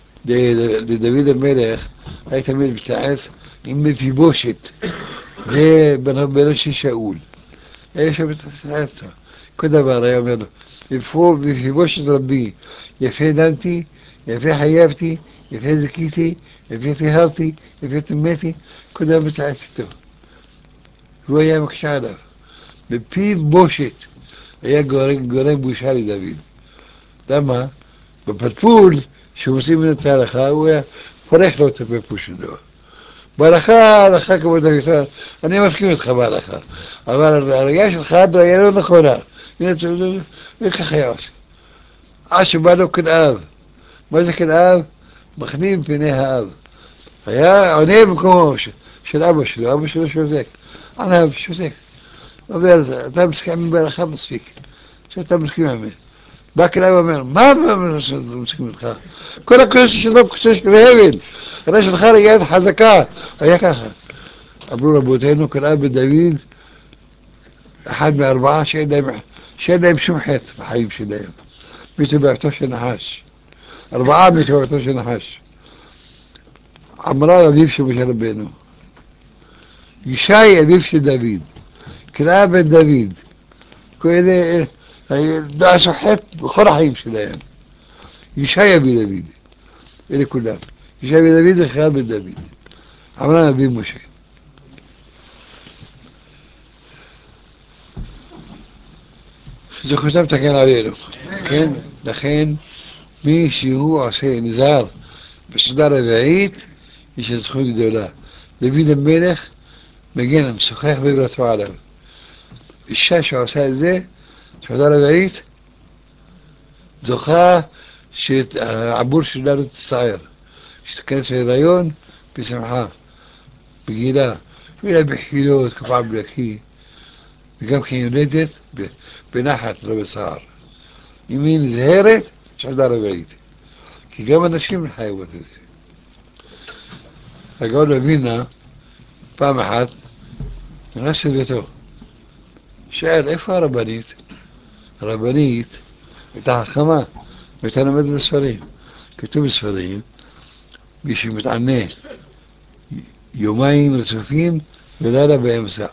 Speaker 1: לדוד המלך, היה תמיד מתייעץ עם מפיבושת, זה בנו של שאול. היה שם מתייעץ, כל דבר היה אומר לו, לפרו מפיבושת רבי, יפה דנתי, יפה חייבתי, יפה זכיתי, יפה טיהרתי, יפה טמאתי, כל דבר מתייעץ איתו. הוא היה מקשה עליו. בפיו בושת היה גורם, גורם בושה לדוד. למה? בפלפול, שעושים ממנו את ההלכה, הוא היה פורח לו את הפלפול שלו. בהלכה, הלכה כמו דוד, אני מסכים איתך בהלכה, אבל הראייה שלך היה לא נכונה. הנה, וככה היה עושה. עד שבא לו כלאב. מה זה כלאב? מכנים פני האב. היה עונה במקומו של אבא שלו, אבא שלו שותק. ענה שותק. אומר, אתה מסכים בהלכה מספיק. שאתה מסכים עם זה. בא כלאב ואומר, מה אתה מסכים איתך? כל הכוסה שלו כוסה של הבל. הרי שלך ראייה חזקה. היה ככה. אמרו רבותינו, כלאב בדוד, אחד מארבעה שאין להם, שאין להם שום חטא בחיים שלהם. מטבעתו של נחש. ארבעה מטבעתו של נחש. עמרם אביו של משה רבנו. ישי אביו של דוד. כלאב בן דוד. כל אלה לא עשו חטא בכל החיים שלהם. ישי אבי דוד. אלה כולם. ישי אבי דוד וכלאב בן דוד. עמרם אביו משה. זכותם תגן עלינו, כן? לכן מי שהוא עושה נזהר בסעודה רביעית, יש זכות גדולה. דוד המלך מגן, משוחח בברתו עליו. אישה שעושה את זה, סעודה רביעית, זוכה שהעבור שלה לא תצטער. שתכנס בהיריון, בשמחה, בגילה, ואולי בחילות, כפעה בלקי. וגם כן יולדת בנחת, לא בצער. אם היא נזהרת, סעודה רביעית. כי גם אנשים חייבות את זה. הגאון מווילנה, פעם אחת, נכנס לביתו. שאל, איפה הרבנית? הרבנית הייתה חכמה, והייתה לומדת בספרים. כתוב בספרים, מי שמתענה יומיים רצופים ולילה באמצע.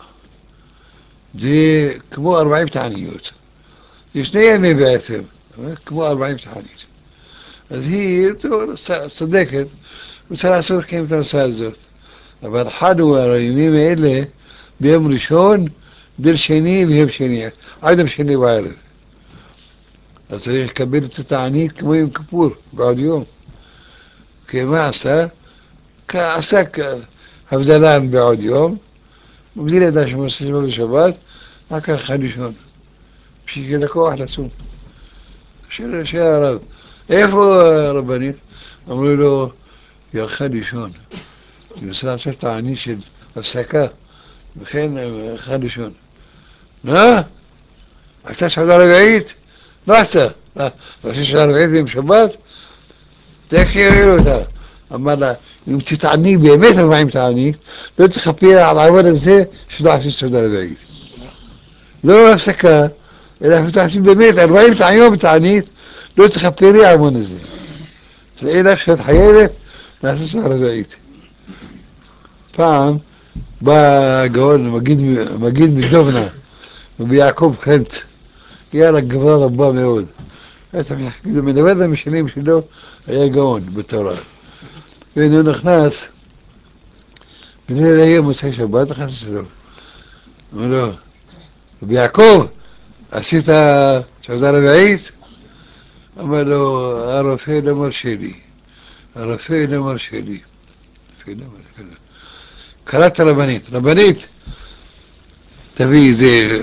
Speaker 1: זה כמו ארבעים תעניות. זה שני ימים בעצם, כמו ארבעים תעניות. אז היא צודקת, רוצה לעשות כן את הנושא הזאת. אבל חדו על הימים האלה ביום ראשון, ביום שני ויום שני, עד יום שני בערב. אז צריך לקבל את התענית כמו יום כיפור, בעוד יום. כי מה עשה? עשה הבדלה בעוד יום, מבדיל ידע שמוסף שבא בשבת, רק הלכה לישון. בשביל לקוח לצום. שאלה, שאלה הרב, איפה הרבנית? אמרו לו, היא הלכה לישון. היא נסה לעשות תענית של הפסקה, וכן הלכה לישון. מה? עשתה סעודה רביעית? לא עשתה. עשתה סעודה רביעית ביום שבת? תכף יראו אותה. אמר לה, אם תתעני באמת ארבעים תענית, לא תחפי על העבוד הזה שלא עשית סעודה רביעית. לא הפסקה, אלא פתחתי באמת ארבעים יום בתענית, לא תכפרי המון הזה. תראי לך שאת חיילת, נעשה הרביעית. פעם בא גאון, מגיד, מגיד מדובנה, וביעקב חנץ, היה לה גברה רבה מאוד. כאילו מדבר המשנים שלו, היה גאון בתורה. והוא נכנס, בליל היום מוצאי שבת, נכנס אצלו. אמר לו, רבי יעקב, עשית סעודה רביעית? אמר לו, הרופא לא מרשה לי, הרופא לא מרשה לי. קראת רבנית, רבנית, תביא איזה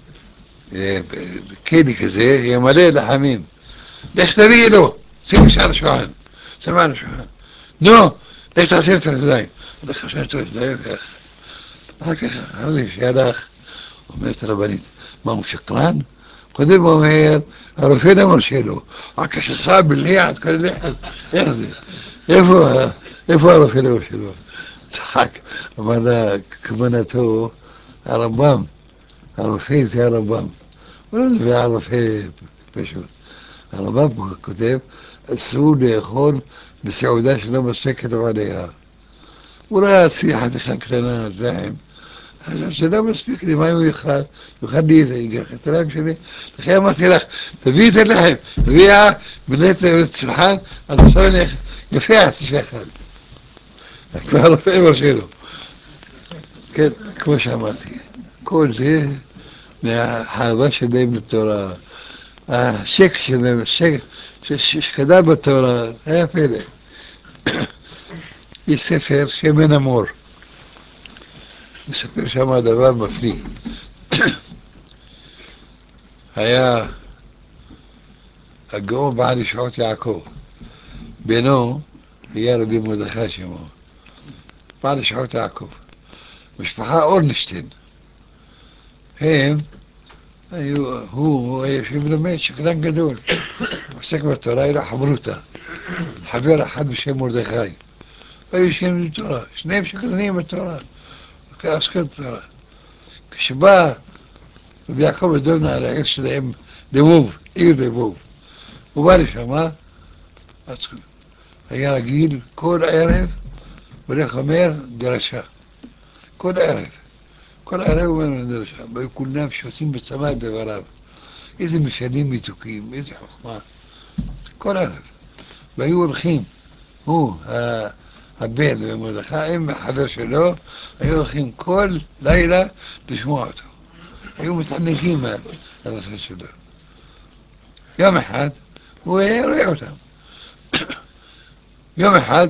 Speaker 1: קני כזה, יהיה מלא לחמים. לך תביא לו, שים שער השולחן, שים על השולחן. נו, לך תעשיר את הידיים. אני חושב את הידיים, אחר כך, אחר כך שהלך, אומרת הרבנית, מה הוא שקרן? קודם הוא אומר, הרופא לא מרשה לו, הכשכה בליעד, כל ליחד, איך זה? איפה, איפה הרופא לא מרשה לו? צחק, אמר לה, כוונתו, הרמב"ם, הרופא זה הרמב"ם. הוא לא מדבר על רופא פשוט. הרמב"ם כותב, אסור לאכול בסעודה שלא מספקת עליה. אולי עשי חתיכה קטנה, לחם. זה לא מספיק לי, מה הוא יאכל? יאכל לי את הלחם שלי. לכן אמרתי לך, תביאי את הלחם, תביאה, מלאת צלחן, אז עכשיו אני יפה עשי שאכל. כבר הרופא מרשה לו. כן, כמו שאמרתי, כל זה מהאהבה שלהם לתורה. השק שלהם, השק שקדם בתורה, היה פלא. יש ספר שמן המור. מספר שם דבר מפליא. היה הגאון בעל ישועות יעקב. בנו היה רבי מרדכי שמו. בעל ישועות יעקב. משפחה אורנשטיין. הם היו, הוא היה יושב ולמד, שקדן גדול. עוסק בתורה, היה לו חברותה. חבר אחד בשם מרדכי. היו יושבים בתורה, שניהם שקדנים בתורה. עוסקים בתורה. כשבא רבי יעקב מדובנה על העיר שלהם, לבוב, עיר לבוב. הוא בא לשם, אז היה רגיל כל ערב, הולך אומר דרשה. כל ערב. כל ערב הוא אומר דרשה. והיו כולם שותים בצמא את דבריו. איזה משלים מתוקים, איזה חוכמה. כל ערב. והיו הולכים, הוא, הבן ומרדכי, עם החבר שלו, היו הולכים כל לילה לשמוע אותו. היו מתענגים על הרצון שלו. יום אחד, הוא היה רואה אותם. יום אחד,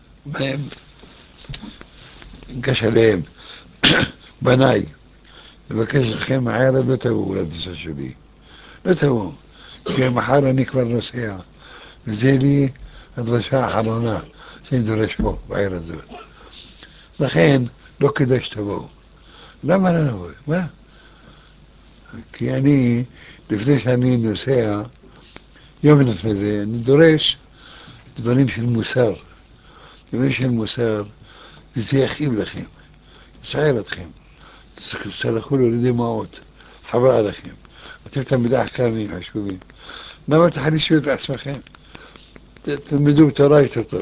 Speaker 1: ניגש אליהם, בניי, מבקש לכם הערב לא תבואו לטיסה שלי. לא תבואו, כי מחר אני כבר נוסע, וזה לי הדרשה האחרונה שאני דורש פה, בעיר הזאת. לכן, לא כדאי שתבואו. למה לא נבוא? מה? כי אני, לפני שאני נוסע, יום לפני זה, אני דורש דברים של מוסר. דברים של מוסר, וזה יכאיב לכם, יסער אתכם. תסלחו לו לידי דמעות, חבל עליכם. אתם תלמידי חכמים חשובים. למה תחלישו את עצמכם? תלמדו תורה יותר טוב.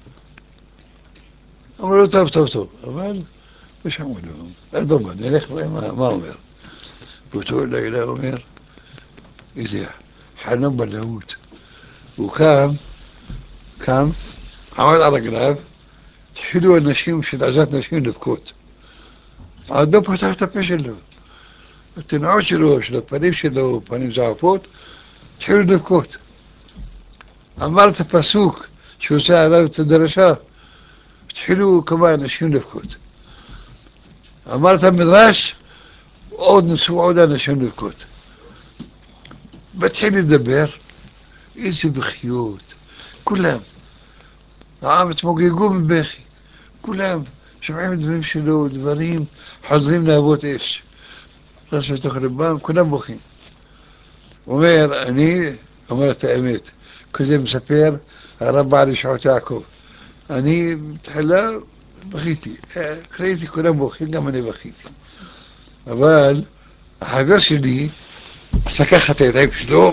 Speaker 1: אמרו לו טוב, טוב, טוב, אבל לא שמעו לו. אדומה, נלך רואה מה הוא אומר. באותו לילה אומר, איזה חלום בלהות. הוא קם, קם, עמד על רגליו, התחילו אנשים של עזת נשים לבכות. האדם פתח את הפה שלו. התנועות שלו, של הפנים שלו, פנים זעפות, התחילו לבכות. אמר את הפסוק שעושה עליו את הדרשה, התחילו כמה אנשים לבכות. אמר את המדרש, עוד נסו עוד אנשים לבכות. והתחיל לדבר, איזה בחיות, כולם. העם התמוגגו מבכי, כולם שומעים דברים שלו, דברים חוזרים להבות אש. רס בתוך רבם, כולם בוכים. הוא אומר, אני אומר את האמת, כזה מספר הרב בעל ישועות יעקב. אני בתחילה בכיתי, ראיתי כולם בוכים, גם אני בכיתי. אבל החבר שלי עשה ככה את הידיים שלו,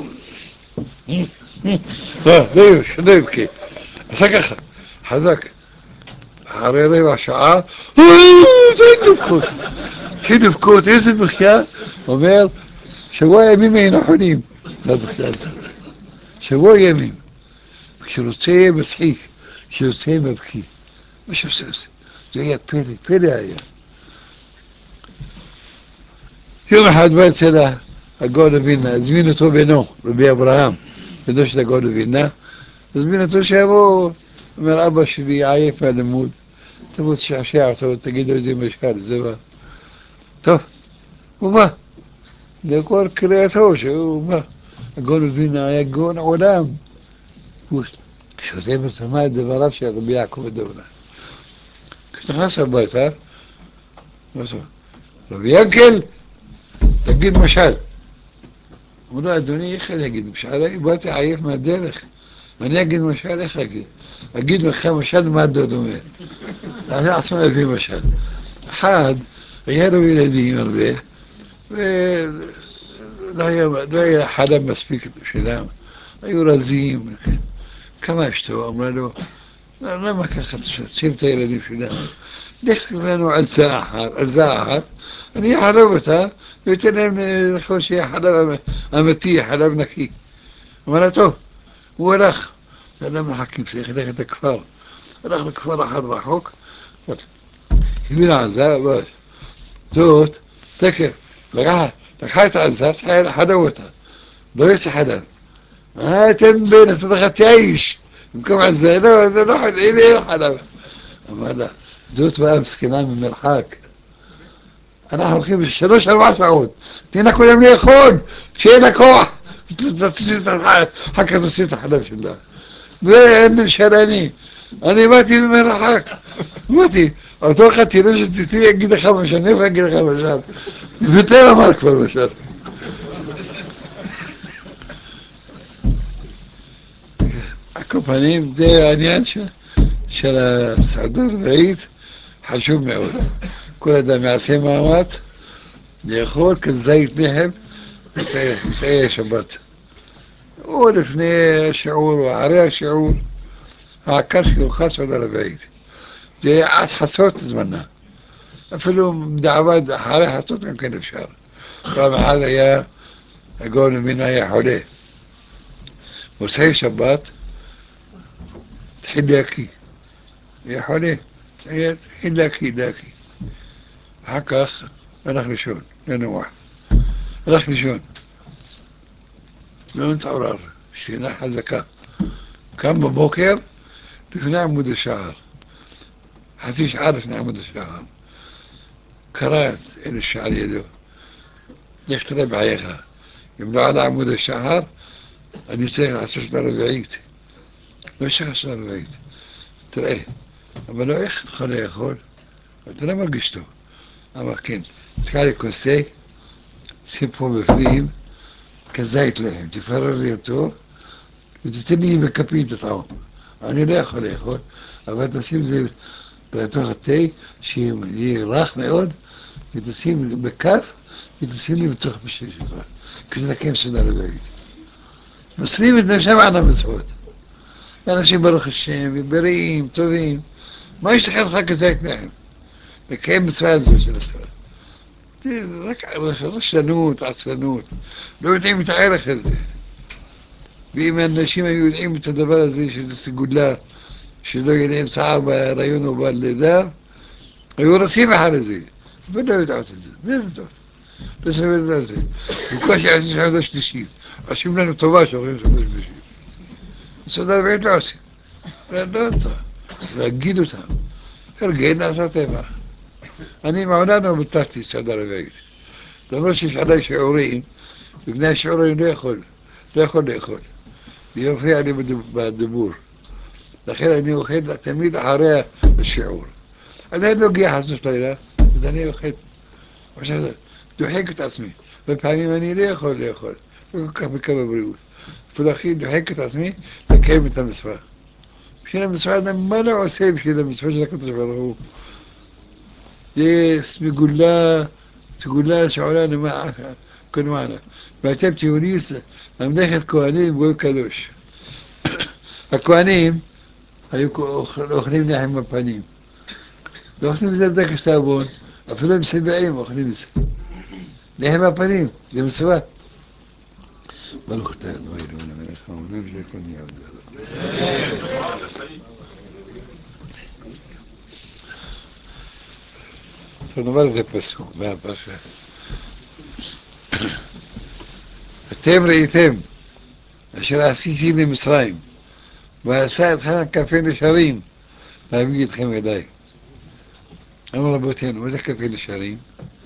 Speaker 1: לא, לא יבכה, עשה ככה, חזק, אחרי רבע שעה, איזה דבקות, איזה דבקות, איזה בחייה, אומר, שבוע ימים היינו חולים, שבוע ימים, כשרוצה מצחיק, כשרוצה מבכי, מה שעושה, זה היה פלא, פלא היה. יום אחד בא אצל הגאון מווילנה, הזמין אותו בנו, רבי אברהם, בנו של הגאון מווילנה, הזמין אותו שיבוא, אומר, אבא שלי עייף מהלימוד, תבוא תשעשע אותו, תגיד לו איזה משקל, זה בא. טוב, הוא בא, לכל קריאתו שהוא בא. הגאון מווילנה היה גאון עולם. הוא שותה ושמע את דבריו של רבי יעקב הדובנה. כשנכנס הביתה, רבי ינקל, תגיד משל. אמרו לו, אדוני, איך אני אגיד משל? באתי עייף מהדרך. אני אגיד משל, איך אגיד? אגיד לך משל מה הדוד אומר. אני עצמו הביא משל. אחד, היה לו ילדים הרבה, ולא היה חלב מספיק בשבילם. היו רזים. כמה אשתו? אמרה לו, למה ככה תשים את הילדים שלנו? לך לנו עזה אחת, עזה אחת, אני אחלב אותה, ויתן להם לאכול שיהיה חלב אמיתי, חלב נקי. אמר לה, טוב, הוא הלך, למה מחכים, צריך ללכת לכפר. הלך לכפר אחד רחוק, הביא לעזה, זאת, תקף, לקחה את העזה, צריכה לחלב אותה, לא יש חלב. מה אתם בין, אתה לך תעיש, במקום עזה, לא, זה לא חלב, הנה אין חלב. אמר לה, זאת באה מסכנה ממרחק. אנחנו הולכים בשלוש ארבע שעות, תהיינה קודם לאכול, שיהיה לה כוח, אחר כך תוציא את החלב שלה. ואין משלני, אני באתי ממרחק, באתי, אותו אחד תראה שתתתי, אגיד לך משל, איפה אגיד לך משל? ויתר אמר כבר משל. על כל פנים, זה העניין של הסעודה הרביעית, חשוב מאוד. כל אדם יעשה מאמץ לאכול כזית לחם בצעי השבת. או לפני השיעור או אחרי השיעור, העיקר שיאכל סעודה רביעית. זה עד חצות זמנה. אפילו בדיעבד אחרי חצות גם כן אפשר. פעם אחת היה, הגאון מווילנה היה חולה. מוצאי שבת, התחיל להקיא. היה חולה, התחיל להקיא, להקיא. אחר כך הלך לישון, לנוח. הלך לישון. לא נתעורר, שינה חזקה. קם בבוקר לפני עמוד השער. חצי שעה לפני עמוד השער. קרא את אל השער ידו. לך תראה בעייך. אם לא עלה עמוד השער, אני צריך לעשות את הרביעית. לא צריך לעשות את הרביעית. תראה, אבל לא איך תוכל לאכול? אתה לא מרגיש טוב. אמר כן, תקע לי כוס תה, שים פה בפנים, כזית לחם, תפרר לי אותו, ותתן לי בכפית לטעום. אני לא יכול לאכול, אבל תשים את זה בתוך התה, שיהיה רך מאוד, ותשים בכף, ותשים לי בתוך בשביל שלך, כדי לקיים סעודה רביעית. מוסרים את נפשם על המצוות. אנשים ברוך השם, בריאים, טובים, מה יש לכם לך כזית לחם? לקיים מצווה הזו של התורה. זה רק רשלנות, עצלנות, לא יודעים את הערך הזה. ואם האנשים היו יודעים את הדבר הזה, שזה סגולה, שלא יהיה להם צער בהיריון או בלידה, היו רצים אחרי זה, אבל לא יודעות את זה, זה זה טוב. לא סביר את זה. בקושי עושים שעודה שלישית, עושים לנו טובה שעושים שעודה שלישית. סעודה רביעית לא עושים. לא טוב, להגיד אותם. הרגל נעשה טבע. אני מעולם לא ביטלתי סעודה רביעית. למרות שיש עליי שיעורים, לפני השיעורים לא יכול, לא יכול לאכול. ויופיע לי בדיבור. לכן אני אוכל תמיד אחרי השיעור. עדיין לא הגיע חסוס לילה, אז אני אוכל. עכשיו זה, דוחק את עצמי. בפעמים אני לא יכול לאכול, לא כל כך מקווה בריאות. אפילו הכי דוחק את עצמי לקיים את המצווה. בשביל המצווה, מה לא עושה בשביל המצווה של הקדוש ברוך הוא? זה סגולה تقول لا شعراني ما كن معنا بعتبت يونيس مملكة كوانين بقول كالوش الكوانين هيكون أخرين ناحية مبانين الأخرين زي ذاك اشتابون أفلام سبعين أخرين ناحية مبانين زي مسوات بالختان ويل ولا من الخمر نرجع يكون يعود فنبرد بسكو ما برشا التمر يتم عشان أسيسي لمصرايم وساعد خلق كافين شريم ما بيجي يدخل إلي أنا ربوتين وذا كافين شريم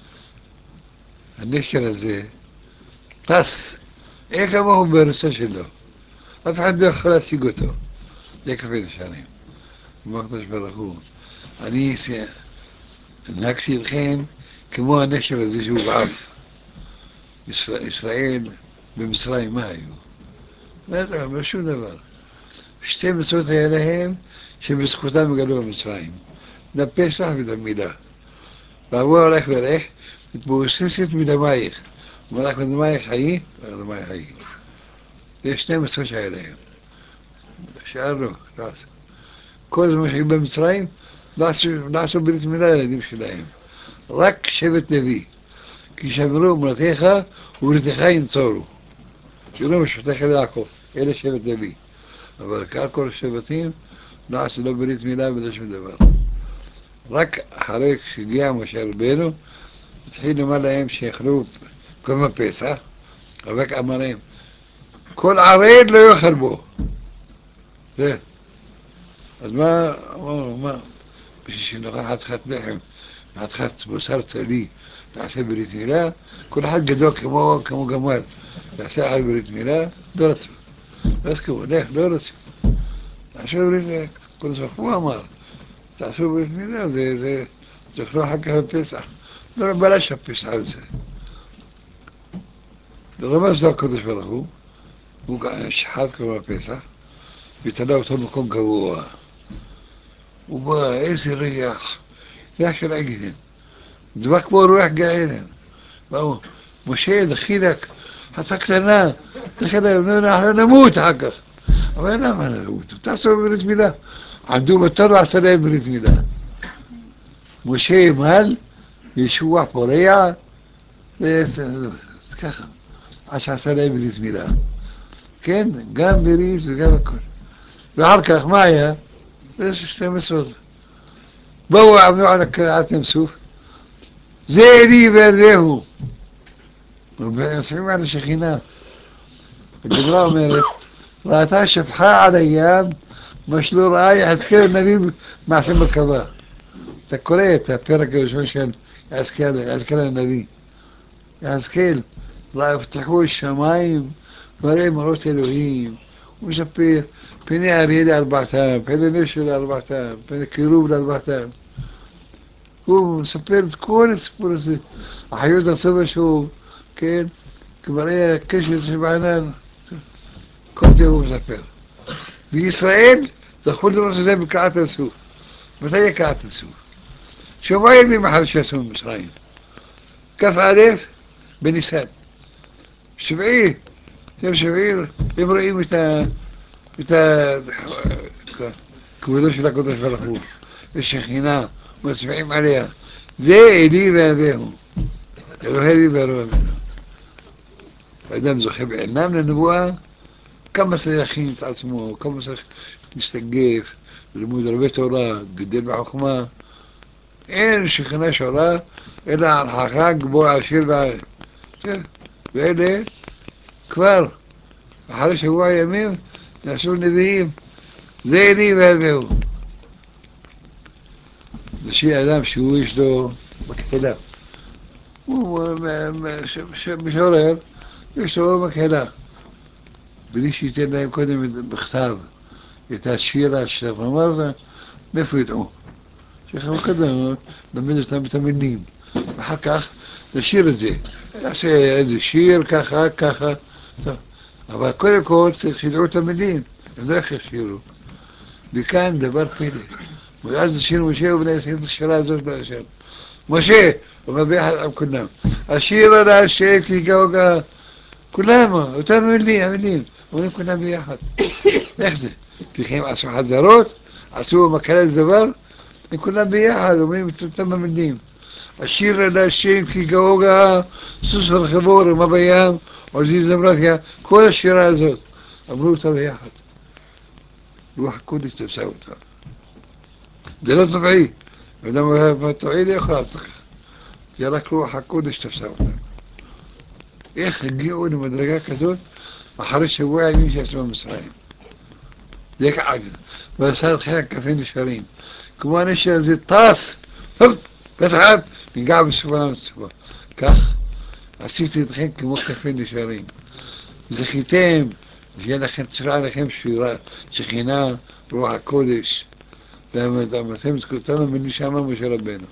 Speaker 1: النشر الزي طس إيه كما هو برساش له ما في حد خلاص يقوته ده كافين شريم ما أقدرش برخوه أنيس نكشي الخيم كما النشر الزي شو بعرف إسرائيل بمصرايم ما هيو لا تعمل شو دبر شتي مسوتها لهم שבזכותם גלו במצרים. לפסח ולמילה. והוא הולך ולך, מתבוססת מדמייך. הוא הולך מדמייך חיי, ודמייך חיי. יש שני מסות שלהם. שאלנו, כל זמן שהיו במצרים, לא עשו ברית מילה לילדים שלהם. רק שבט לוי. כי שמרו אמונתך ובריתך ינצורו. שירו משפטיך ליעקב, אלה שבט לוי. אבל כאן כל השבטים לא עשו לא ברית מילה ולא שום דבר. רק אחרי שהגיע משה רבנו, התחיל לומר להם שיאכלו כל הפסח, רק אמר להם, כל ערד לא יאכל בו. זה. אז מה, אמרנו, מה? בשביל שנאכל חתיכת לחם, חתיכת בשר צלי, נעשה ברית מילה, כל אחד גדול כמו, כמו גמל, נעשה על ברית מילה, לא רצו. לא הסכימו, לך, לא רצו. נעשה ברית מילה, כל הזמן, הוא אמר, תעשו ברית מילה, זה, זה, תאכלו אחר כך בפסח. לא, בלש הפסח הזה. לרמז לו הקדוש ברוך הוא, הוא שחט כמו הפסח, ותלה אותו במקום גבוה. הוא בא, איזה ריח, ריח של עגל. דבק בו רוח גאלן. באו, משה, דחילק, חטא קטנה, דחילק, אנחנו נמות אחר כך. אבל למה נמות? תעשו ברית מילה. עמדו בתור ועשה להם ברית מילה. משה ימל, ישוע פורע, ככה, עד שעשה להם ברית מילה. כן, גם ברית וגם הכל. ואחר כך, מה היה? זה שתי מסעות. באו עמדו על הקרעת ים סוף, זה אלי והוא. ומסעים על השכינה. הגמרא אומרת, ראתה שפחה על הים, מה שלא ראה יחזקאל הנביא מעשה מרכבה. אתה קורא את הפרק הראשון של יחזקאל, יחזקאל הנביא. יחזקאל, ויפתחו השמיים, וראה מראות אלוהים. הוא מספר, פני אריה לארבעתם, פני נשר לארבעתם, פני קירוב לארבעתם. הוא מספר את כל הסיפור הזה. החיות הסוף שוב, כן, כמראה הקשר שבענן. כל זה הוא מספר. בישראל, זכו לראות את זה בקעת הסוף. מתי יהיה קעת הסוף? שבוע ימים אחרי שעשו במצרים. כף א' בניסן. שבעי, יום שבעי, הם רואים את ה... את ה... כבודו של הקדוש ברוך הוא. ושכינה, מצביעים עליה. זה אלי ואביהו. אלוהי ואלוהי ממנו. האדם זוכה בעינם לנבואה, כמה צריך להכין את עצמו, כמה צריך להסתגף, ללימוד הרבה תורה, גדל בחוכמה. אין שכינה שעולה, אלא על חכם גבוה עשיר ועל. ואלה כבר, אחרי שבוע ימים, נעשו נביאים. זה אלי ואביהו. זה שיהיה אדם שהוא יש לו מקהלה. הוא משורר, יש לו מקהלה. בלי שייתן להם קודם בכתב את השיר אשר אמרת, מאיפה ידעו? שיכול קודם למד אותם את המילים, ואחר כך לשיר את זה. נעשה איזה שיר ככה, ככה. אבל קודם כל צריך שידעו את המילים, הם לא איך ישירו. וכאן דבר פלא. ואז שיר משה ובני עשית את השירה הזאת להשם. משה, אומר ביחד עם כולם. השיר על השם כי גאוגה, כולם, אותם מילים, המילים, אומרים כולם ביחד. איך זה? כי הם עשו חזרות, עשו מקהלת זבר, הם כולם ביחד, אומרים את אותם המילים. השיר על השם כי גאוגה, סוס ורחבור, מה בים, עוזי זברתיה, כל השירה הזאת, אמרו אותה ביחד. רוח הקודש תפסה אותה. זה לא טבעי, ולמה טבעי לא יכול לעשות ככה. זה רק רוח הקודש תפסה אותה. איך הגיעו למדרגה כזאת אחרי שבוע ימים שיצאו ממצרים? זה ככה, ועשה את חיי כפי נשארים. כמו הנשר הזה טס, פתחת, ניגע בסופו למצבו. כך עשיתי אתכם כמו כפי נשארים. זכיתם, שיהיה לכם, צריכה לכם שכינה, רוח הקודש. ואתם זכותנו מנשמה משה רבנו.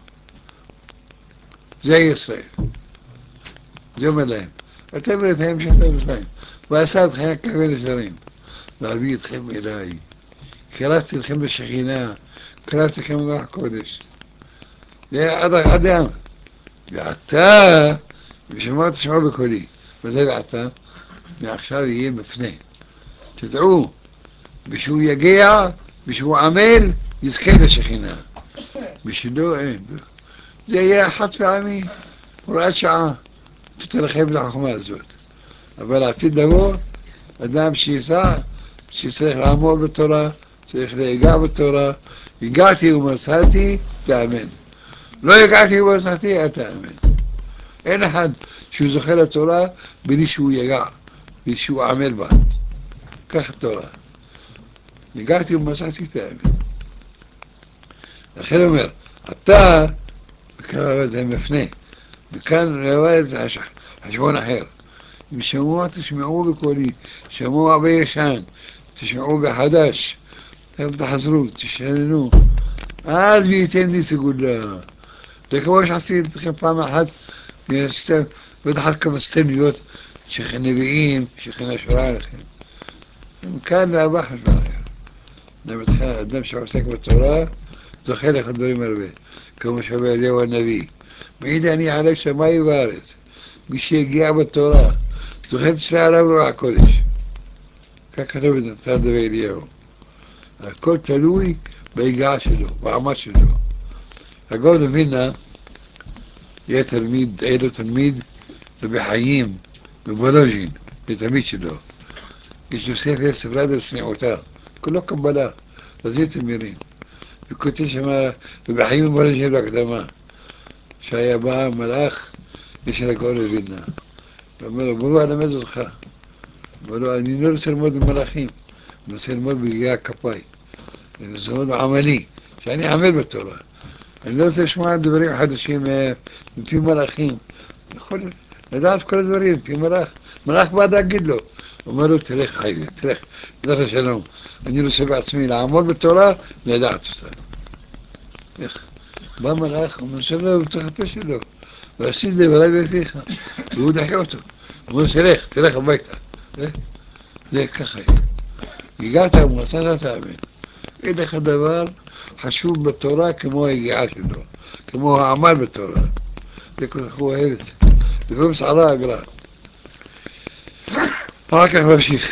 Speaker 1: זה ישראל. זה אומר להם. אתם ראיתם שאתם שלהם. ועשה אתכם כפי נשארים. להביא אתכם אליי. קראתי אתכם לשכינה. קראתי אתכם לרוח הקודש. זה עד היום. ועתה, ושמעו תשמעו בקולי. וזה ועתה, מעכשיו יהיה מפנה. תדעו, בשביל יגיע, בשביל עמל, יזכה לשכינה. בשבילו אין. זה יהיה חד פעמי, הוראת שעה. תתרחב לחוכמה הזאת. אבל העתיד לבוא, אדם שיסע, שצריך לעמוד בתורה, צריך להיגע בתורה. הגעתי ומצאתי, תאמן. לא הגעתי ומצאתי, אל תאמן. אין אחד שהוא זוכה לתורה בלי שהוא יגע, בלי שהוא עמל בה. כך התורה. הגעתי ומצאתי, תאמן. לכן אומר, אתה, זה מפנה, וכאן רואה את זה חשבון אחר. אם שמוע תשמעו בקולי, שמוע בישן, תשמעו בחדש, תחזרו, תשננו, אז וייתן לי סגולה. זה כמו שעשיתי אתכם פעם אחת, בטח כמה סתמיות, שכנביאים, שכנה שורה עליכם. כאן והבא חשבון אחר. אדם שעוסק בתורה, זוכה לך דברים הרבה, כמו שאומר אליהו הנביא. מעיד אני עלי שמיים וארץ, מי שהגיע בתורה, זוכה תשרה עליו רוח הקודש. כך כתוב את נתן דבי אליהו. הכל תלוי בהיגעה שלו, בעמד שלו. הגאון מווילנה, יהיה תלמיד, היה לו תלמיד, ובחיים, בוולוז'ין, לתלמיד שלו. יש לו ספר ספרד סניעותה, כולו קבלה, לזית תמירים. וכותב שמה, ובחיים בוולוז'ין בהקדמה, שהיה בא מלאך, יש על הגאון מווילנה. ואומר לו, בוא אלמד אותך. אמר לו, אני לא רוצה ללמוד במלאכים, אני רוצה ללמוד ביגיע כפיי. אני רוצה ללמוד בעמלי, שאני עמל בתורה. אני לא רוצה לשמוע דברים חדשים מפי מלאכים. אני יכול לדעת כל הדברים מפי מלאך. מלאך בא להגיד לו. אומר לו, תלך חייבי, תלך, תלך לשלום. אני רוצה בעצמי לעמוד בתורה, לדעת אותה. איך? בא מלאך, הוא מנסה לו, תחפש לו. ועשית דברי בפיך. והוא דחה אותו. הוא אומר, תלך, תלך הביתה. זה ככה. הגעת ומצאת תאמין. אין לך דבר חשוב בתורה כמו היגיעה שלו, כמו העמל בתורה. זה כל כך הוא אוהב את זה. לפעמים סערה הגר"א. אחר כך ממשיך.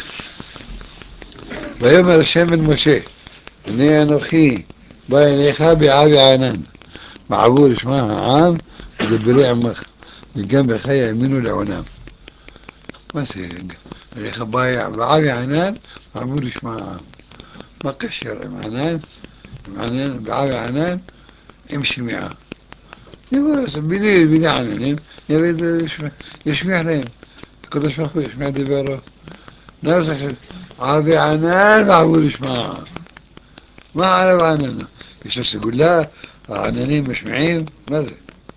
Speaker 1: ויאמר השם אל משה, הנה אנוכי בא אליך בעבי ענן. בעבור ישמע העם ודברי עמך, וגם בך יאמינו לעונם. מה זה? אליך בא בעבי ענן, בעבור ישמע העם. מה קשר עם ענן? עם ענן, בעבי ענן, עם שמיעה. يقول بني بني عنهم يبي يسمع لهم كذا شافوا يسمع دبره نفس عادي عنان معقول يسمع ما عرف عننا يسمع يقول لا عنانين مسمعين ماذا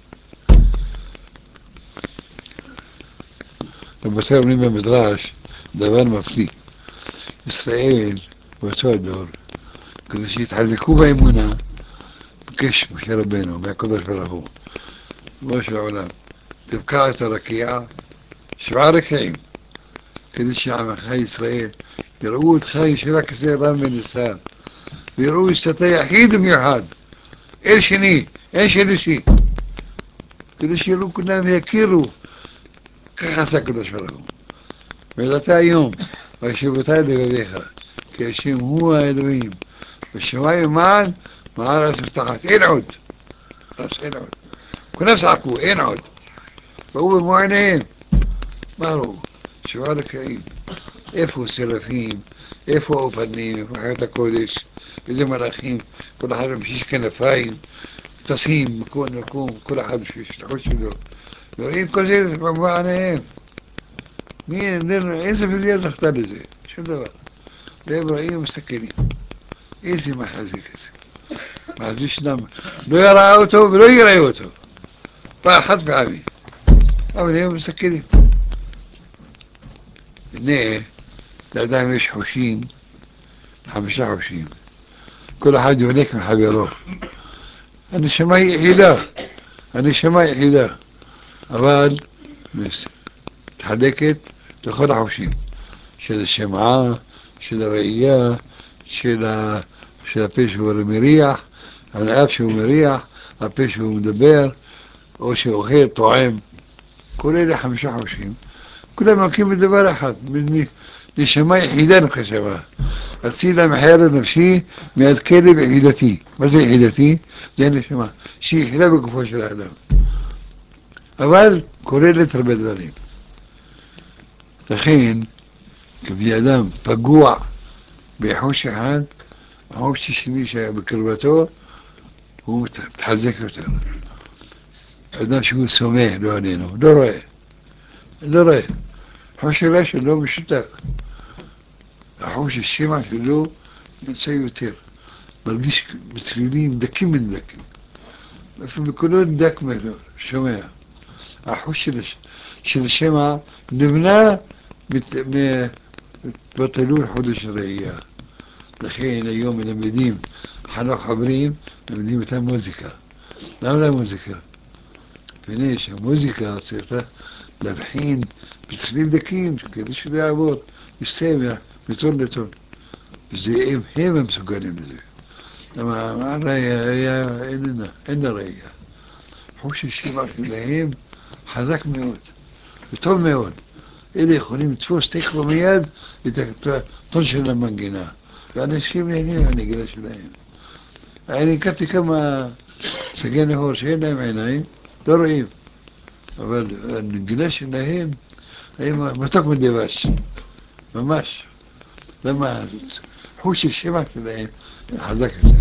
Speaker 1: لما صار من المدراش دبر مفتي إسرائيل وتودر كذا شيء يتحركوا بيمنا بكش مش ربنا بيقدر فرحوا مش العلماء تبكى الركيعة سبع ركعين كذا الشعب خي إسرائيل يرؤوا خي شبك سيران من الإسلام يرؤوا يستطيع حيد ميحاد إيش شني إيش هذا شيء כדי שיראו כולם ויכירו. ככה עשה הקדוש ברוך הוא. ואתה היום, וישבותי לבביך, כי השם הוא האלוהים, בשמיים מעל, בארץ ותחת, אין עוד. אין עוד. כולם צעקו, אין עוד. ראו במו עיניהם. מה ראו? שבעה לקיים. איפה סרפים, איפה אופנים, איפה חיות הקודש, איזה מלאכים, כל אחד עם שש כנפיים, טסים מכל מקום, כל אחד בשביל השליחות שלו. ורואים כל זה במו עיניהם. מי, איזה פדיה זכתה לזה? שום דבר. והם רואים ומסתכלים. איזה מחזיק הזה. מחזיק שלם. לא יראה אותו ולא יראה אותו. פעם אחת פעמי. אבל הם מסתכלים. הנה, לאדם יש חושים, חמישה חושים. כל אחד יונק מחברו. הנשמה היא יחידה. הנשמה היא יחידה. אבל מתחלקת לכל החושים. של השמעה, של הראייה, של, ה... של הפה שהוא מריח, האף שהוא מריח, הפה שהוא מדבר, או שאוכל, טועם. כל אלה חמישה חושים. כולם מקים בדבר אחד, נשמה יחידה נקשבה. אצילה מחיה לנפשי מיד כלב יחידתי. מה זה יחידתי? זה הנשמה, שהיא יחידה בגופו של האדם. אבל כוללת הרבה דברים. לכן, כבני אדם פגוע בחוש אחד, החוש השני שהיה בקרבתו, הוא מתחזק יותר. אדם שהוא סומא, לא עלינו, לא רואה. לא רואה. חוש הראש שלו משותק. החוש השמע שלו נמצא יותר. מרגיש בצלילים דקים מן דקים. אפילו בקולות דק ממנו, שומע. החוש של השמע נבנה בתלוי חודש הראייה. לכן היום מלמדים חנוך חברים, מלמדים אותם מוזיקה. למה לא מוזיקה? מפני שהמוזיקה צריכה להבחין בצלילים דקים, כדי שזה יעבוד, יסתמע מטון לטון. וזה הם, הם המסוגלים לזה. למה הראייה איננה, אין הראייה. חוש השמע שלהם חזק מאוד, וטוב מאוד. אלה יכולים לתפוס תקווה מיד את הטון של המנגינה. ואנשים נהנים מהנגינה שלהם. אני הכרתי כמה סגי נהור שאין להם עיניים, לא רואים. אבל הנגינה שלהם היה מתוק מדבש, ממש. למה? חוש השמע שלהם חזק יותר.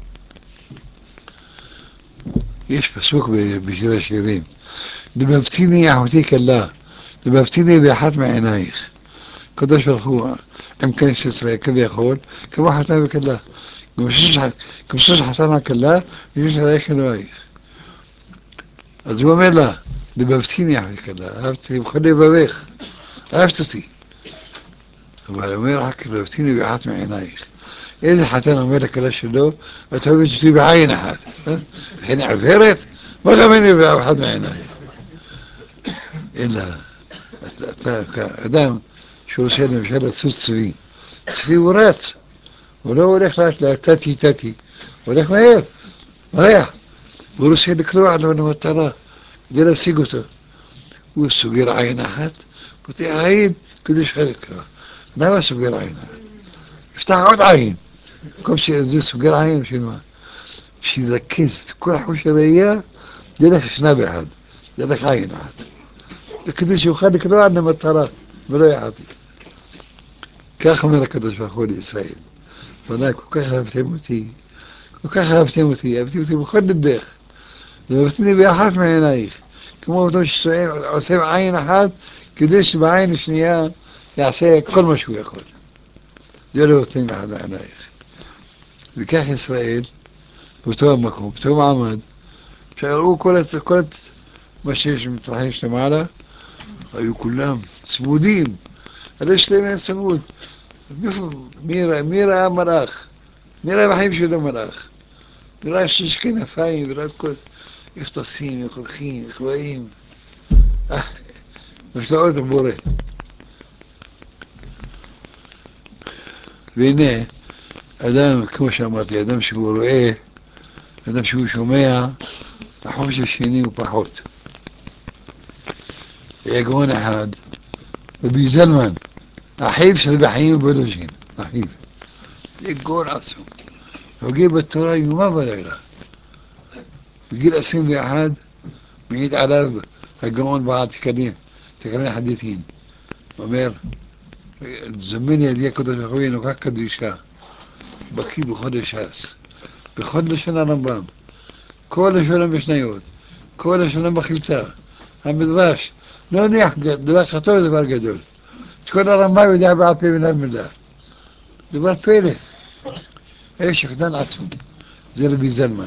Speaker 1: יש פסוק בשיר השירים, לבבתיני אחותי כלה, לבבתיני באחת מעינייך. קדוש ברוך הוא, עם כנסת ישראל כביכול, כמו חתן וכלה. כמו שיש חתן וכלה, ויש עלייך אלוהיך. אז הוא אומר לה, לבבתיני אחותי כלה, אהבתי בכל לבבך, אהבת אותי. אבל הוא אומר רק, לבבתיני באחת מעינייך. איזה חתן אומר לכלה שלו, את אוהבת אותי בעין אחת. וכן עברת? מה גם אני באחת מעינייך? אלא, אתה כאדם שהוא עושה למשל לצוץ צבי. צבי הוא רץ, הוא לא הולך לטטי טטי, הוא הולך מהר, מריח. הוא רוצה לקלוע לו למטרה, כדי להשיג אותו. הוא סוגר עין אחת, פותח עין כדי שחלק. למה סוגר עין אחת? יפתח עוד עין. כל שזה סוגר עין בשביל מה? שירכז את כל החוש הראייה דרך שנה באחד, דרך עין אחת. וכדי שיוכל לקלוע למטרה, ולא יחתי. כך אומר הקדוש ברוך הוא לישראל. ואולי כל כך אהבתם אותי, כל כך אהבתם אותי, אהבתם אותי בכל ליבך. ואהבתני באחת מעינייך. כמו אותו שעושה עין אחת, כדי שבעין השנייה יעשה כל מה שהוא יכול. זה לא אהבתני באחת מעינייך. וכך ישראל, באותו המקום, באותו מעמד, שראו כל את, כל את מה שיש מתרחש למעלה, היו כולם צמודים, הלב שלהם היה צמוד. מי ראה, מי ראה מלאך? מי ראה בחיים שלו מלאך? מי ראה שיש כנפיים, וראה את כל... איך טסים, איך הולכים, איך באים. אה, נפלאות הבורא. והנה, אדם, כמו שאמרתי, אדם שהוא רואה, אדם שהוא שומע, החוש השני הוא פחות. היה גאון אחד, רבי זלמן, אחיו של רבי חיים מוולוז'ין, אחיו. היה גאון עצום. הוגה בתורה יומה ולילה. בגיל עשרים ואחת מעיד עליו הגאון בעל תקנים, תקני חדיתין. אומר, זמן ידי הקדוש ברוך הוא ינוקה קדושה, בקיא בחודש ש"ס, בכל לשון הרמב"ם, כל לשון המשניות, כל לשון המחילתא, המדרש, לא נניח דבר חטוא ודבר גדול. את כל הרמב"ם יודע בעל פה מן המדע. דבר פלא. איש הקטן עצמו. זה רבי זלמן.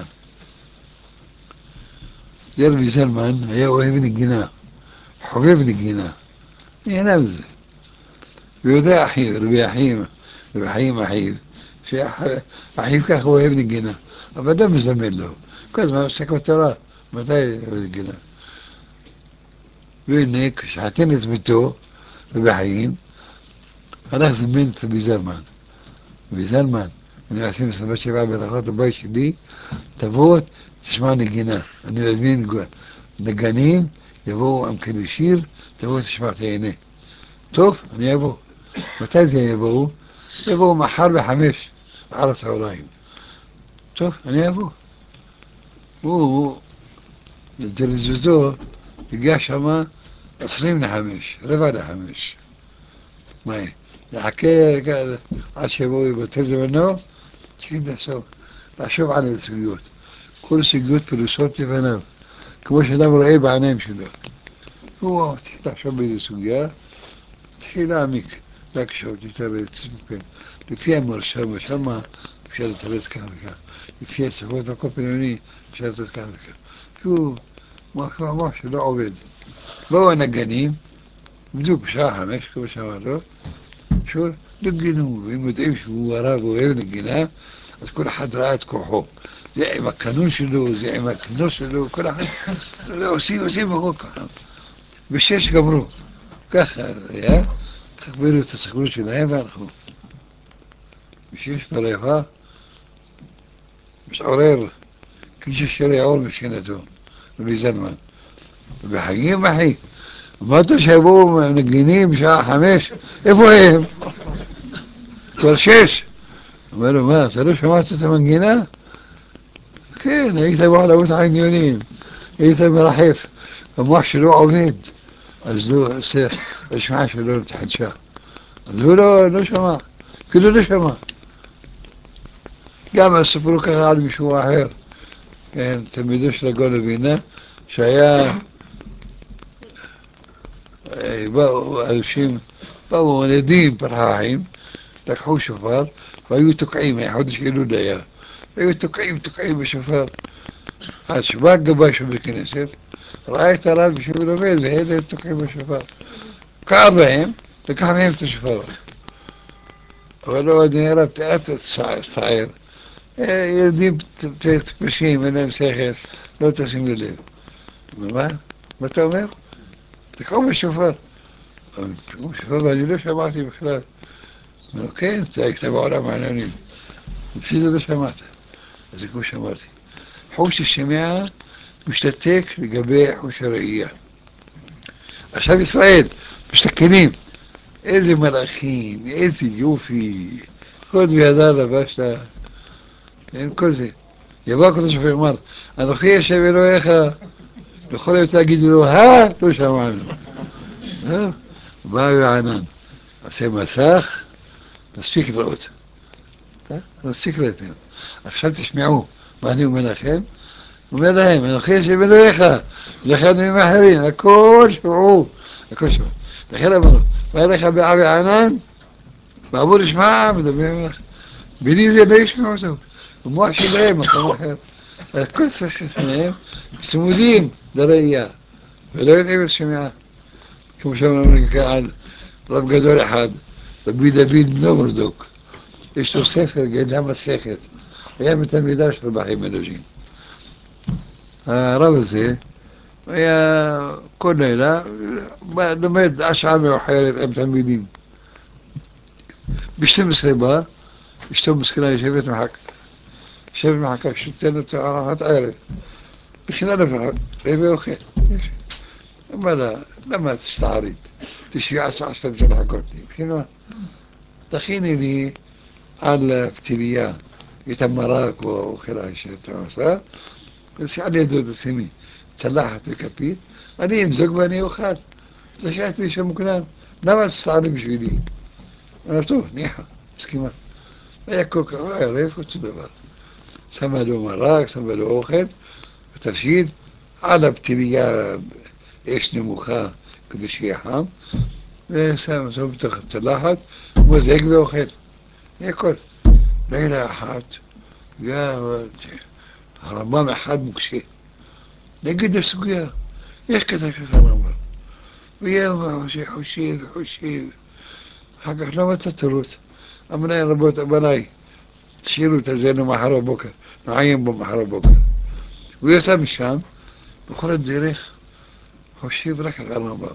Speaker 1: זה רבי זלמן היה אוהב נגינה, חובב נגינה. נהנה מזה. ויודע אחיו, רבי אחיו, רבי חיים אחיו, שאחיו ככה אוהב נגינה, אבל לא מזמן לו. כל הזמן עוסק בתורה, מתי אוהב נגינה? והנה, כשחתן את ביתו, רבי חיים, הלך זמן את רבי זלמן. רבי זלמן, אני עושה מסבת שבעה ברכות הבית שלי, תבוא, תשמע נגינה. אני מזמין נגנים, יבואו עם כלי שיר, תבוא, תשמע, תהנה. טוב, אני אבוא. מתי זה יבואו? יבואו מחר בחמש, אחר הצהריים. טוב, אני אבוא. הוא, לזרזותו, הגיע שמה עשרים לחמש, רבע לחמש. מה, יחכה עד שיבואו יבטל זמנו, תגיד לסוף, לחשוב על הסוגיות. כל סוגיות פרוסות לפניו, כמו שאדם רואה בעיניים שלו. הוא תתחיל לחשוב באיזה סוגיה, תתחיל להעמיק, להקשור, תתרץ, לפי המרשם, שמה אפשר לתרץ כך וכך, לפי הצפות הכל פנימי אפשר לתרץ כך וכך. שהוא משהו ממש שלא עובד. באו הנגנים, בדיוק בשעה חמש, כמו שאמרנו, שוב, נגינו, ואם יודעים שהוא הרב אוהב נגינה, אז כל אחד ראה את כוחו. זה עם הקנון שלו, זה עם הכנוס שלו, כל אחד עושים, עושים הכל ככה. בשש גמרו. ככה זה היה, כך בינו את הסכנות שלהם והלכו. בשש ברבע, מתעורר, כאיש אשר יעור משכנתו, רבי זלמן. וחיים אחי, אמרת שיבואו נגינים בשעה חמש, איפה הם? כבר שש. אומר לו, מה, אתה לא שמעת את המנגינה? כן, היית בעולמות העניונים, היית מרחף, המוח שלו עובד, אז לא, השמעה שלו נתחדשה. אז הוא לא, לא שמע, כאילו לא שמע. גם סיפרו ככה על מישהו אחר, כן, תלמידו של הגאון אבינה, שהיה, באו אנשים, באו נדים פרחחים, לקחו שופר, והיו תוקעים, חודש אלול היה, היו תוקעים, תוקעים בשופר. עד שבא גבאי שם בכנסת, ראה את הרב שהוא לומד, והנה תוקעים בשופר. קרא בהם, לקח מהם את השופר. אבל לא, אני הרב, תיארת צעיר. ילדים טיפשים, אין להם שכל, לא תשים ללב. מה? מה אתה אומר? תקעו בשופר. תקעו בשופר, ואני לא שמעתי בכלל. אמרו, כן, אתה היית בעולם העניינים. לפי זה לא שמעת. אז זה כמו שאמרתי. חוש השמיעה משתתק לגבי חוש הראייה. עכשיו ישראל, משתכנים. איזה מלאכים, איזה יופי. חוד וידע לבשת. אין כל זה. יבוא הקדוש ברוך הוא אמר, אנוכי השם אלוהיך, לכל היום תגידו לו, אה, לא שמענו. בא וענן, עושה מסך, מספיק לראות. מספיק לראות. עכשיו תשמעו, מה אני אומר לכם? אומר להם, אנוכי השם אלוהיך, לכן הם אחרים, הכל שמעו, הכל שמעו. לכן אמרנו, מה אליך בעה וענן? בעבור ישמע, מדבר, בלי זה לא ישמעו אותו. המוח שלהם, מקום אחר. הכל צריך לפניהם, צמודים לראייה, ולא יודעים את שמיעה. כמו שאומרים כאן, רב גדול אחד, רבי דוד נוברדוק, יש לו ספר, גדלה מסכת, היה מתלמידה של רבי חיים מוולוז'ין. הרב הזה היה כל לילה, לומד השעה מאוחרת עם תלמידים. ב-שתים עשרה בא, אשתו מסכנה יושבת מחכה. יושבת מחכה, שתתנת ארוחת ערב. מכינה לפחות, רבע אוכל. אמר לה, لما تستعرض تشي عشر عشر جلحقتني شنو تخيني لي على فتريا يتمراك وخير شيء تعرف بس عليه دود سمي تسلحت الكبيت أنا يمزق بني وخال تشعت لي شو ممكن لما تستعرض بشويلي أنا بتوه نيحة سكيمة ياكل كوارث وتدبر سملوا مراك سملوا أخذ وترشيد على بتريا إيش نموخا كل شيء حام سام سوف تاخذ تلاحظ وزيك بأخذ ياكل ليلة أحد يا ربما أحد مكشي نقدر سويا يحكي لك ربما ويا شيء حشيد حشيد حقك لما تتروت أمنا ربوت أبناي تشيلوا تزينوا محرو بكر نعين بمحرو بكر ويسام الشام بخور الديريخ حشيد لك ربما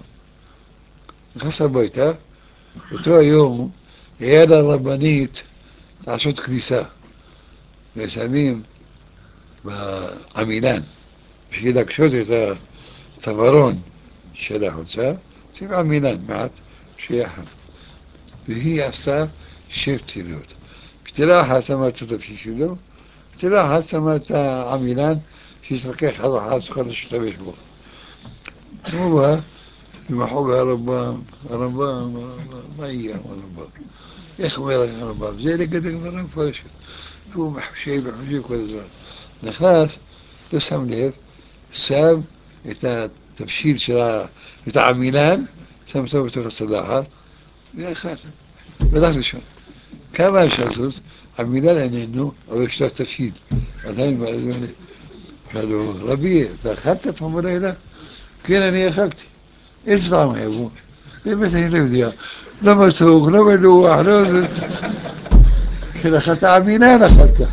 Speaker 1: غسل بيته وتو يوم عيادة ربانيت عشوت كنيسة مساميم عميلان مش كده كشوت تفرون شلا حوتسا تبع عميلان معت شيحة وهي أصلا شيفتي لوت كتلاحة سمات تفشيشلو كتلاحة سمات عميلان في سرقيق هذا حاس خلش تبيش بو هو المحوبة ربام ربام ما هي ربام يخوي ربام زي اللي قد مرة فرش هو محشي محشي كل زمان نخلاص تسهم ليه سام إتا تبشير شراء بتاع ميلان سام سوى الصلاحة يا خال بدأت شو كما شخص عميلان يعني إنه أو يشتغل تبشير الحين قالوا ربيع دخلت تفهم ولا كنا أنا يا خالتي إيش طعمها يا أبوي مثل اللي لما سوق لما لوح لما كده أخذت عميلان أخذته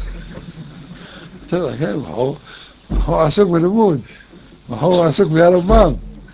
Speaker 1: ما هو ما هو عسوق بالمود ما هو عسوق بيا ربان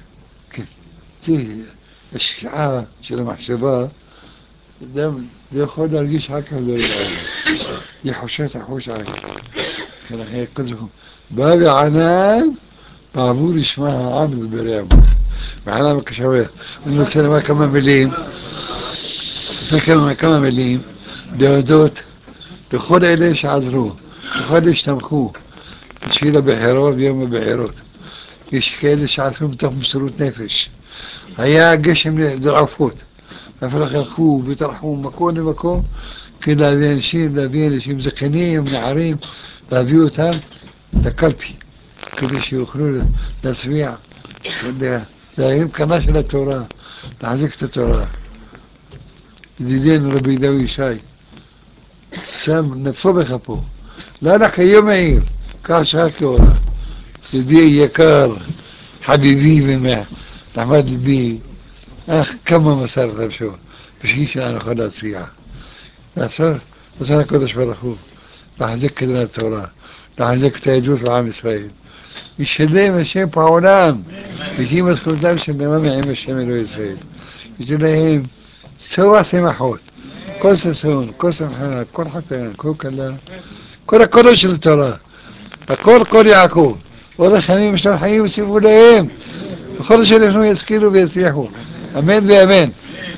Speaker 1: تي الشعاع شنو محسبها قدام ياخذها الجيش هكذا يحوشها حوش عليك كان هيك كلهم بابي عنان طابور اسمها عامل البريم معنا بكشويه انه سينما كمان مليم كمان كمان مليم دودوت دخول إليش عذروه دخول إيش تمخوه تشيله بحيروت بيوم بحيروت يشكيلش عذروه بتاخد مسروت نفش هيا قشم درعفوت في الأخير خوه بيطرحوه مكون مكون كده بين شيء لا بين شيء مزقنين من عريم لا بيوتها لقلبي كل شيء يخلون لسبيع لا يمكن نشر التوراة لحزقت التوراة ديدين ربي دوي شاي سام نفسه بخبو لا لك يوم عير كاش هاكي ولا دي يكار حبيبي بما تحمد بي اخ كم مسار شو بشيش انا خلاص سريعة بس بس انا كنتش برخوه راح ذكر لنا التوراة راح ذكر تيجوز وعام اسرائيل يشلي مشي باولام يجي مسكون دامش ان ما معي مشي من اسرائيل يجي لهم سوا سمحوت كل سسون كل سمحنا كل حتى كل كلا كل كلش التوراة كل كل يعقوب ولا خميم مش حيين يسيبوا لهم وكل شيء يسكيلوا بيسيحوا امين بامان